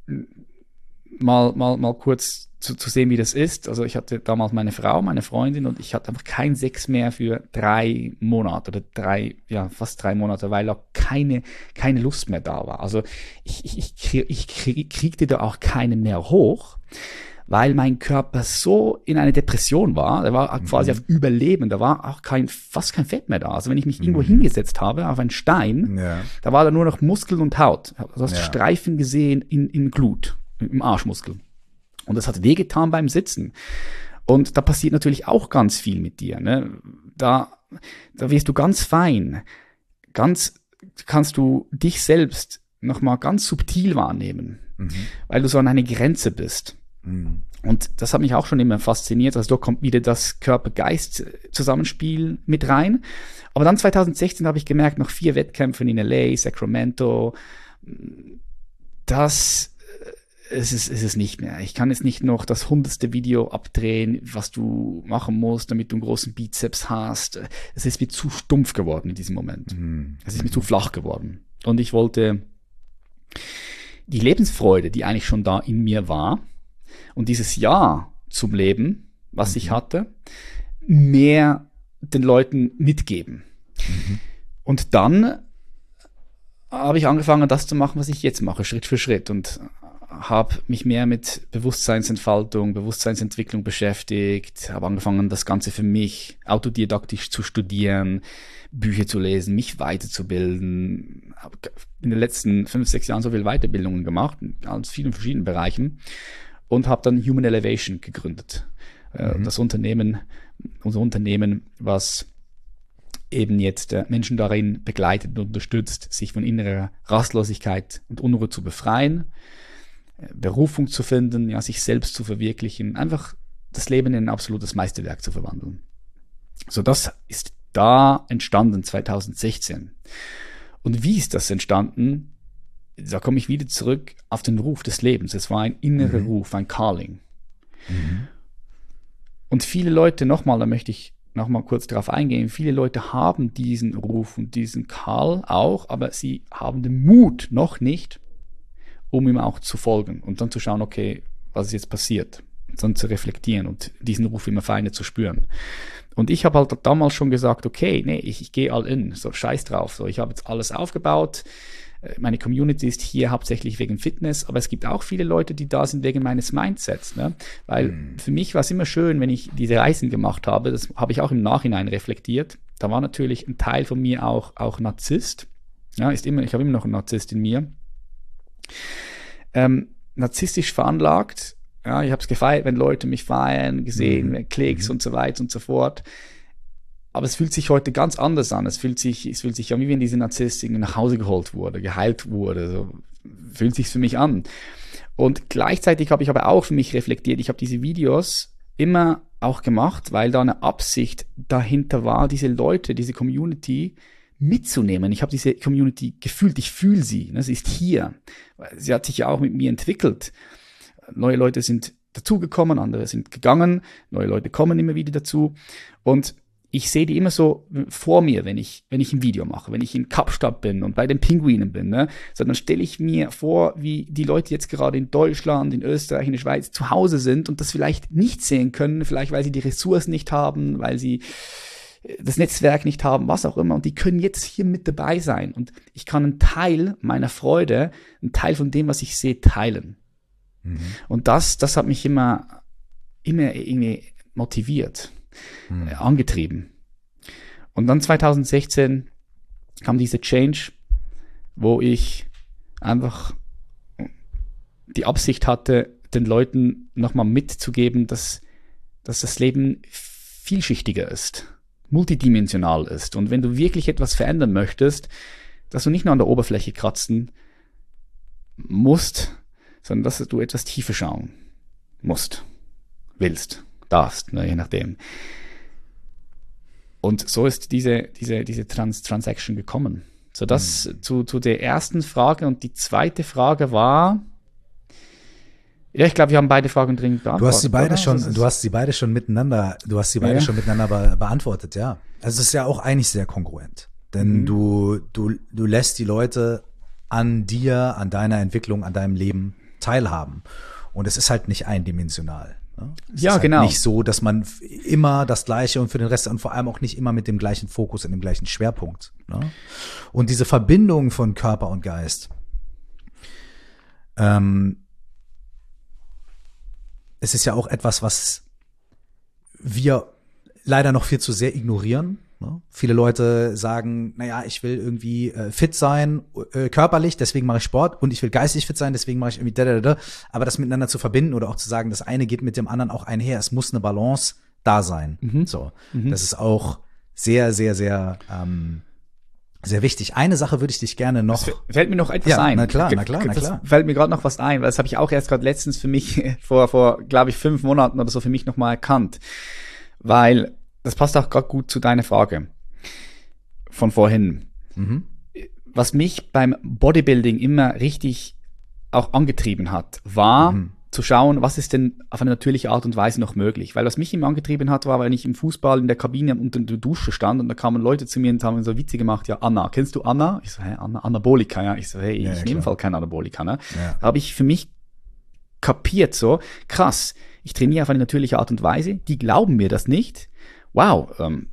mal, mal, mal kurz Zu, zu sehen, wie das ist. Also ich hatte damals meine Frau, meine Freundin und ich hatte einfach kein Sex mehr für drei Monate oder drei, ja, fast drei Monate, weil auch keine, keine Lust mehr da war. Also ich, ich, ich, krieg, ich krieg, kriegte da auch keinen mehr hoch, weil mein Körper so in eine Depression war. Der war quasi mhm. auf Überleben. Da war auch kein, fast kein Fett mehr da. Also wenn ich mich mhm. irgendwo hingesetzt habe, auf einen Stein, ja. da war da nur noch Muskel und Haut. Du hast ja. Streifen gesehen in, in Glut, im Arschmuskel. Und das hat wehgetan beim Sitzen. Und da passiert natürlich auch ganz viel mit dir. Ne? Da, da wirst du ganz fein. Ganz kannst du dich selbst nochmal ganz subtil wahrnehmen, mhm. weil du so an eine Grenze bist. Mhm. Und das hat mich auch schon immer fasziniert. Also da kommt wieder das Körper-Geist-Zusammenspiel mit rein. Aber dann zweitausendsechzehn habe ich gemerkt, nach vier Wettkämpfen in L A, Sacramento, dass Es ist, es ist nicht mehr. Ich kann jetzt nicht noch das hundertste Video abdrehen, was du machen musst, damit du einen großen Bizeps hast. Es ist mir zu stumpf geworden in diesem Moment. Mhm. Es ist mir zu flach geworden. Und ich wollte die Lebensfreude, die eigentlich schon da in mir war, und dieses Ja zum Leben, was mhm. ich hatte, mehr den Leuten mitgeben. Mhm. Und dann habe ich angefangen, das zu machen, was ich jetzt mache, Schritt für Schritt. Und habe mich mehr mit Bewusstseinsentfaltung, Bewusstseinsentwicklung beschäftigt, habe angefangen, das Ganze für mich autodidaktisch zu studieren, Bücher zu lesen, mich weiterzubilden. Habe in den letzten fünf, sechs Jahren so viele Weiterbildungen gemacht, in ganz vielen verschiedenen Bereichen, und habe dann Human Elevation gegründet. Mhm. Das Unternehmen, unser Unternehmen, was eben jetzt Menschen darin begleitet und unterstützt, sich von innerer Rastlosigkeit und Unruhe zu befreien, Berufung zu finden, ja, sich selbst zu verwirklichen, einfach das Leben in ein absolutes Meisterwerk zu verwandeln. So, das ist da entstanden zweitausendsechzehn. Und wie ist das entstanden? Da komme ich wieder zurück auf den Ruf des Lebens. Es war ein innerer mhm. Ruf, ein Calling. Mhm. Und viele Leute, nochmal, da möchte ich nochmal kurz darauf eingehen, viele Leute haben diesen Ruf und diesen Call auch, aber sie haben den Mut noch nicht, um ihm auch zu folgen und dann zu schauen, okay, was ist jetzt passiert? Und dann zu reflektieren und diesen Ruf immer feiner zu spüren. Und ich habe halt damals schon gesagt, okay, nee, ich, ich gehe all in, so scheiß drauf. So, ich habe jetzt alles aufgebaut. Meine Community ist hier hauptsächlich wegen Fitness, aber es gibt auch viele Leute, die da sind wegen meines Mindsets. Ne? Weil mhm. für mich war es immer schön, wenn ich diese Reisen gemacht habe, das habe ich auch im Nachhinein reflektiert. Da war natürlich ein Teil von mir auch, auch Narzisst. Ja, ist immer, ich habe immer noch einen Narzisst in mir. Ähm, narzisstisch veranlagt. Ja, ich habe es gefeiert, wenn Leute mich feiern, gesehen, mhm. Klicks mhm. und so weiter und so fort. Aber es fühlt sich heute ganz anders an. Es fühlt sich, es fühlt sich ja wie wenn diese Narzisst nach Hause geholt wurde, geheilt wurde. So fühlt sich für mich an. Und gleichzeitig habe ich aber auch für mich reflektiert, ich habe diese Videos immer auch gemacht, weil da eine Absicht dahinter war, diese Leute, diese Community mitzunehmen. Ich habe diese Community gefühlt, ich fühle sie, ne? Sie ist hier. Sie hat sich ja auch mit mir entwickelt. Neue Leute sind dazugekommen, andere sind gegangen, neue Leute kommen immer wieder dazu und ich sehe die immer so vor mir, wenn ich wenn ich ein Video mache, wenn ich in Kapstadt bin und bei den Pinguinen bin, ne? So, dann stelle ich mir vor, wie die Leute jetzt gerade in Deutschland, in Österreich, in der Schweiz zu Hause sind und das vielleicht nicht sehen können, vielleicht weil sie die Ressourcen nicht haben, weil sie das Netzwerk nicht haben, was auch immer, und die können jetzt hier mit dabei sein und ich kann einen Teil meiner Freude, einen Teil von dem, was ich sehe, teilen. Mhm. Und das, das hat mich immer, immer irgendwie motiviert, mhm. äh, angetrieben. Und dann zwanzig sechzehn kam diese Change, wo ich einfach die Absicht hatte, den Leuten nochmal mitzugeben, dass, dass das Leben vielschichtiger ist, multidimensional ist. Und wenn du wirklich etwas verändern möchtest, dass du nicht nur an der Oberfläche kratzen musst, sondern dass du etwas tiefer schauen musst, willst, darfst, ne, je nachdem. Und so ist diese, diese, diese Trans- Transaction gekommen. So, das mhm. zu, zu der ersten Frage. Und die zweite Frage war, ja, ich glaube, wir haben beide Fragen drin beantwortet.
Du hast sie beide
oder?
schon,
Also
du hast sie beide schon miteinander, du hast sie beide
ja.
schon miteinander be- beantwortet, ja. Also es ist ja auch eigentlich sehr kongruent. Denn mhm. du, du, du lässt die Leute an dir, an deiner Entwicklung, an deinem Leben teilhaben. Und es ist halt nicht eindimensional. Ne? Es
ja,
ist halt
genau.
nicht so, dass man immer das Gleiche und für den Rest und vor allem auch nicht immer mit dem gleichen Fokus und dem gleichen Schwerpunkt. Ne? Und diese Verbindung von Körper und Geist, ähm, es ist ja auch etwas, was wir leider noch viel zu sehr ignorieren. Ne? Viele Leute sagen, naja, ich will irgendwie äh, fit sein, äh, körperlich, deswegen mache ich Sport, und ich will geistig fit sein, deswegen mache ich irgendwie da, da, da. Aber das miteinander zu verbinden oder auch zu sagen, das eine geht mit dem anderen auch einher, es muss eine Balance da sein. Mhm. So, mhm. Das ist auch sehr, sehr, sehr ähm, sehr wichtig. Eine Sache würde ich dich gerne noch.
Es fällt mir noch etwas
ja,
ein.
Na klar, na klar, na klar.
Das fällt mir gerade noch was ein, weil das habe ich auch erst gerade letztens für mich vor, vor, glaube ich, fünf Monaten oder so für mich nochmal erkannt. Weil das passt auch gerade gut zu deiner Frage von vorhin. Mhm. Was mich beim Bodybuilding immer richtig auch angetrieben hat, war mhm. zu schauen, was ist denn auf eine natürliche Art und Weise noch möglich. Weil was mich immer angetrieben hat, war, wenn ich im Fußball in der Kabine unter der Dusche stand und da kamen Leute zu mir und haben so Witze gemacht, ja, Anna, kennst du Anna? Ich so, hä, Anna, Anabolika, ja. Ich so, hey,
ja,
ich
ja,
nehme im Fall kein Anabolika, ne?
Ja.
Da habe ich für mich kapiert so, krass, ich trainiere auf eine natürliche Art und Weise, die glauben mir das nicht. Wow, ähm,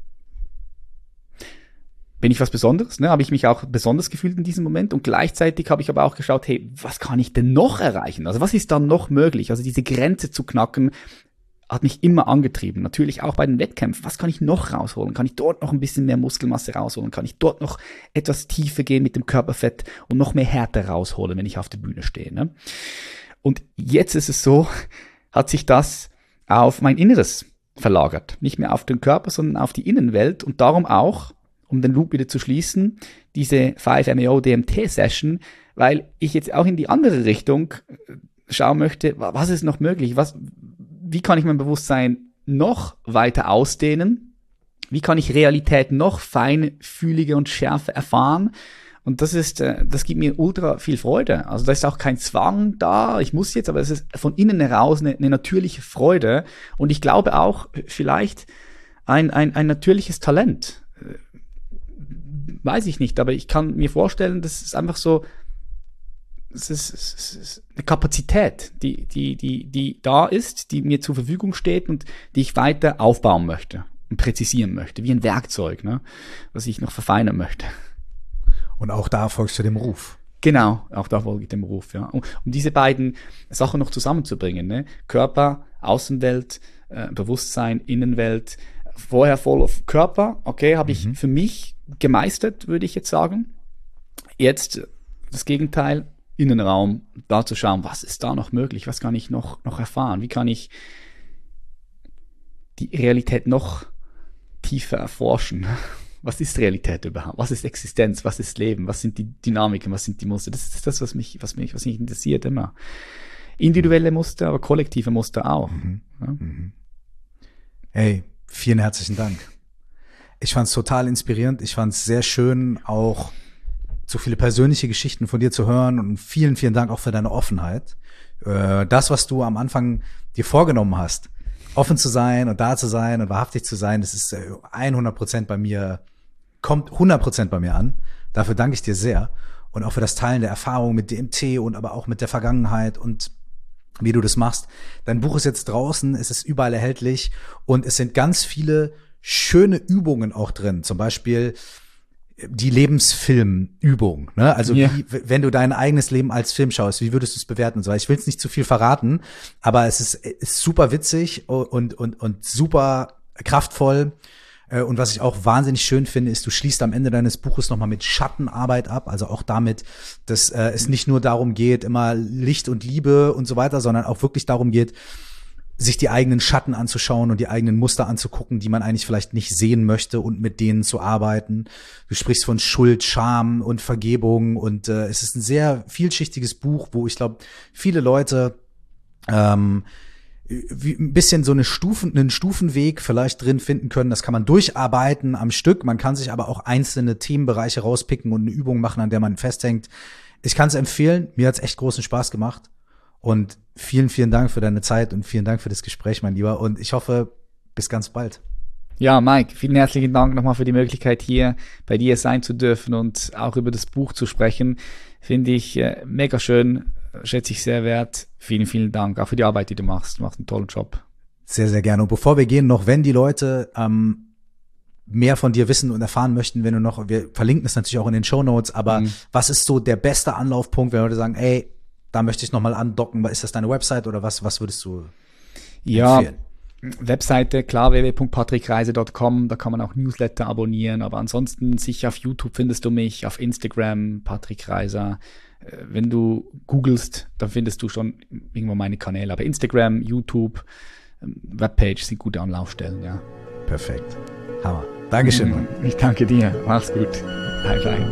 bin ich was Besonderes, ne? Habe ich mich auch besonders gefühlt in diesem Moment, und gleichzeitig habe ich aber auch geschaut, hey, was kann ich denn noch erreichen? Also was ist da noch möglich? Also diese Grenze zu knacken hat mich immer angetrieben. Natürlich auch bei den Wettkämpfen. Was kann ich noch rausholen? Kann ich dort noch ein bisschen mehr Muskelmasse rausholen? Kann ich dort noch etwas tiefer gehen mit dem Körperfett und noch mehr Härte rausholen, wenn ich auf der Bühne stehe, ne? Und jetzt ist es so, hat sich das auf mein Inneres verlagert. Nicht mehr auf den Körper, sondern auf die Innenwelt, und darum auch, um den Loop wieder zu schließen, diese fünf M A O D M T Session, weil ich jetzt auch in die andere Richtung schauen möchte, was ist noch möglich? Was, wie kann ich mein Bewusstsein noch weiter ausdehnen? Wie kann ich Realität noch feinfühliger und schärfer erfahren? Und das ist, das gibt mir ultra viel Freude. Also da ist auch kein Zwang da, ich muss jetzt, aber es ist von innen heraus eine, eine natürliche Freude. Und ich glaube auch vielleicht ein, ein, ein natürliches Talent. Weiß ich nicht, aber ich kann mir vorstellen, das ist einfach so, es ist, es ist eine Kapazität, die, die, die, die da ist, die mir zur Verfügung steht und die ich weiter aufbauen möchte und präzisieren möchte, wie ein Werkzeug, ne, was ich noch verfeinern möchte.
Und auch da folgst du dem Ruf.
Genau, auch da folge ich dem Ruf, ja. Um, um diese beiden Sachen noch zusammenzubringen, ne? Körper, Außenwelt, äh, Bewusstsein, Innenwelt. Vorher voll auf Körper, okay, habe ich mhm. für mich gemeistert, würde ich jetzt sagen. Jetzt das Gegenteil, Innenraum, da zu schauen, was ist da noch möglich, was kann ich noch, noch erfahren, wie kann ich die Realität noch tiefer erforschen. Was ist Realität überhaupt? Was ist Existenz? Was ist Leben? Was sind die Dynamiken? Was sind die Muster? Das ist das, was mich, was mich, was mich interessiert immer. individuelle Muster, aber kollektive Muster auch.
Mhm.
Ja.
Mhm. Hey, vielen herzlichen Dank. Ich fand es total inspirierend. Ich fand es sehr schön, auch so viele persönliche Geschichten von dir zu hören und vielen, vielen Dank auch für deine Offenheit. Das, was du am Anfang dir vorgenommen hast, offen zu sein und da zu sein und wahrhaftig zu sein, das ist hundert Prozent bei mir, kommt hundert Prozent bei mir an. Dafür danke ich dir sehr und auch für das Teilen der Erfahrung mit D M T und aber auch mit der Vergangenheit und wie du das machst. Dein Buch ist jetzt draußen, es ist überall erhältlich und es sind ganz viele schöne Übungen auch drin. Zum Beispiel die Lebensfilmübung, ne? Also
ja.
wie, wenn du dein eigenes Leben als Film schaust, wie würdest du es bewerten und so weiter. Ich will es nicht zu viel verraten, aber es ist, ist super witzig und, und, und super kraftvoll. Und was ich auch wahnsinnig schön finde, ist, du schließt am Ende deines Buches nochmal mit Schattenarbeit ab, also auch damit, dass äh, es nicht nur darum geht, immer Licht und Liebe und so weiter, sondern auch wirklich darum geht, sich die eigenen Schatten anzuschauen und die eigenen Muster anzugucken, die man eigentlich vielleicht nicht sehen möchte und mit denen zu arbeiten. Du sprichst von Schuld, Scham und Vergebung und äh, es ist ein sehr vielschichtiges Buch, wo ich glaube, viele Leute ähm, wie ein bisschen so eine Stufen, einen Stufenweg vielleicht drin finden können. Das kann man durcharbeiten am Stück. Man kann sich aber auch einzelne Themenbereiche rauspicken und eine Übung machen, an der man festhängt. Ich kann es empfehlen. Mir hat es echt großen Spaß gemacht. Und vielen, vielen Dank für deine Zeit und vielen Dank für das Gespräch, mein Lieber. Und ich hoffe, bis ganz bald.
Ja, Mike, vielen herzlichen Dank nochmal für die Möglichkeit, hier bei dir sein zu dürfen und auch über das Buch zu sprechen. Finde ich äh, mega schön, schätze ich sehr wert. Vielen, vielen Dank, auch für die Arbeit, die du machst. Du machst einen tollen Job.
Sehr, sehr gerne. Und bevor wir gehen, noch, wenn die Leute ähm, mehr von dir wissen und erfahren möchten, wenn du noch, wir verlinken es natürlich auch in den Shownotes, aber mhm. was ist so der beste Anlaufpunkt, wenn Leute sagen, ey, da möchte ich nochmal andocken, ist das deine Website oder was, was würdest du
ja,
empfehlen?
Webseite, klar, w w w punkt patrick reise punkt com, da kann man auch Newsletter abonnieren, aber ansonsten sicher auf YouTube findest du mich, auf Instagram, Patrick Reiser. Wenn du googelst, dann findest du schon irgendwo meine Kanäle, aber Instagram, YouTube, Webpage sind gute Anlaufstellen, ja.
Perfekt. Hammer. Dankeschön, Mann.
Ich danke dir. Mach's gut. Bye, bye.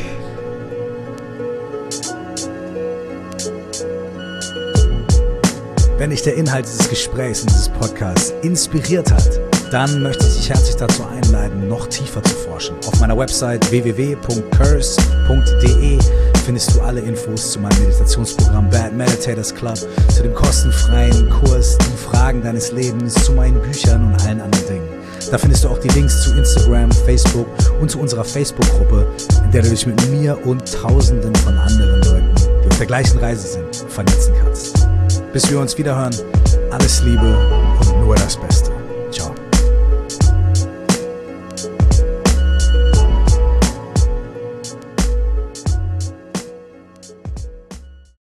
Wenn dich der Inhalt dieses Gesprächs und dieses Podcasts inspiriert hat, dann möchte ich dich herzlich dazu einladen, noch tiefer zu forschen. Auf meiner Website w w w punkt curse punkt d e findest du alle Infos zu meinem Meditationsprogramm Bad Meditators Club, zu dem kostenfreien Kurs, die Fragen deines Lebens, zu meinen Büchern und allen anderen Dingen. Da findest du auch die Links zu Instagram, Facebook und zu unserer Facebook-Gruppe, in der du dich mit mir und Tausenden von anderen Leuten, die auf der gleichen Reise sind, vernetzen kannst. Bis wir uns wiederhören, alles Liebe und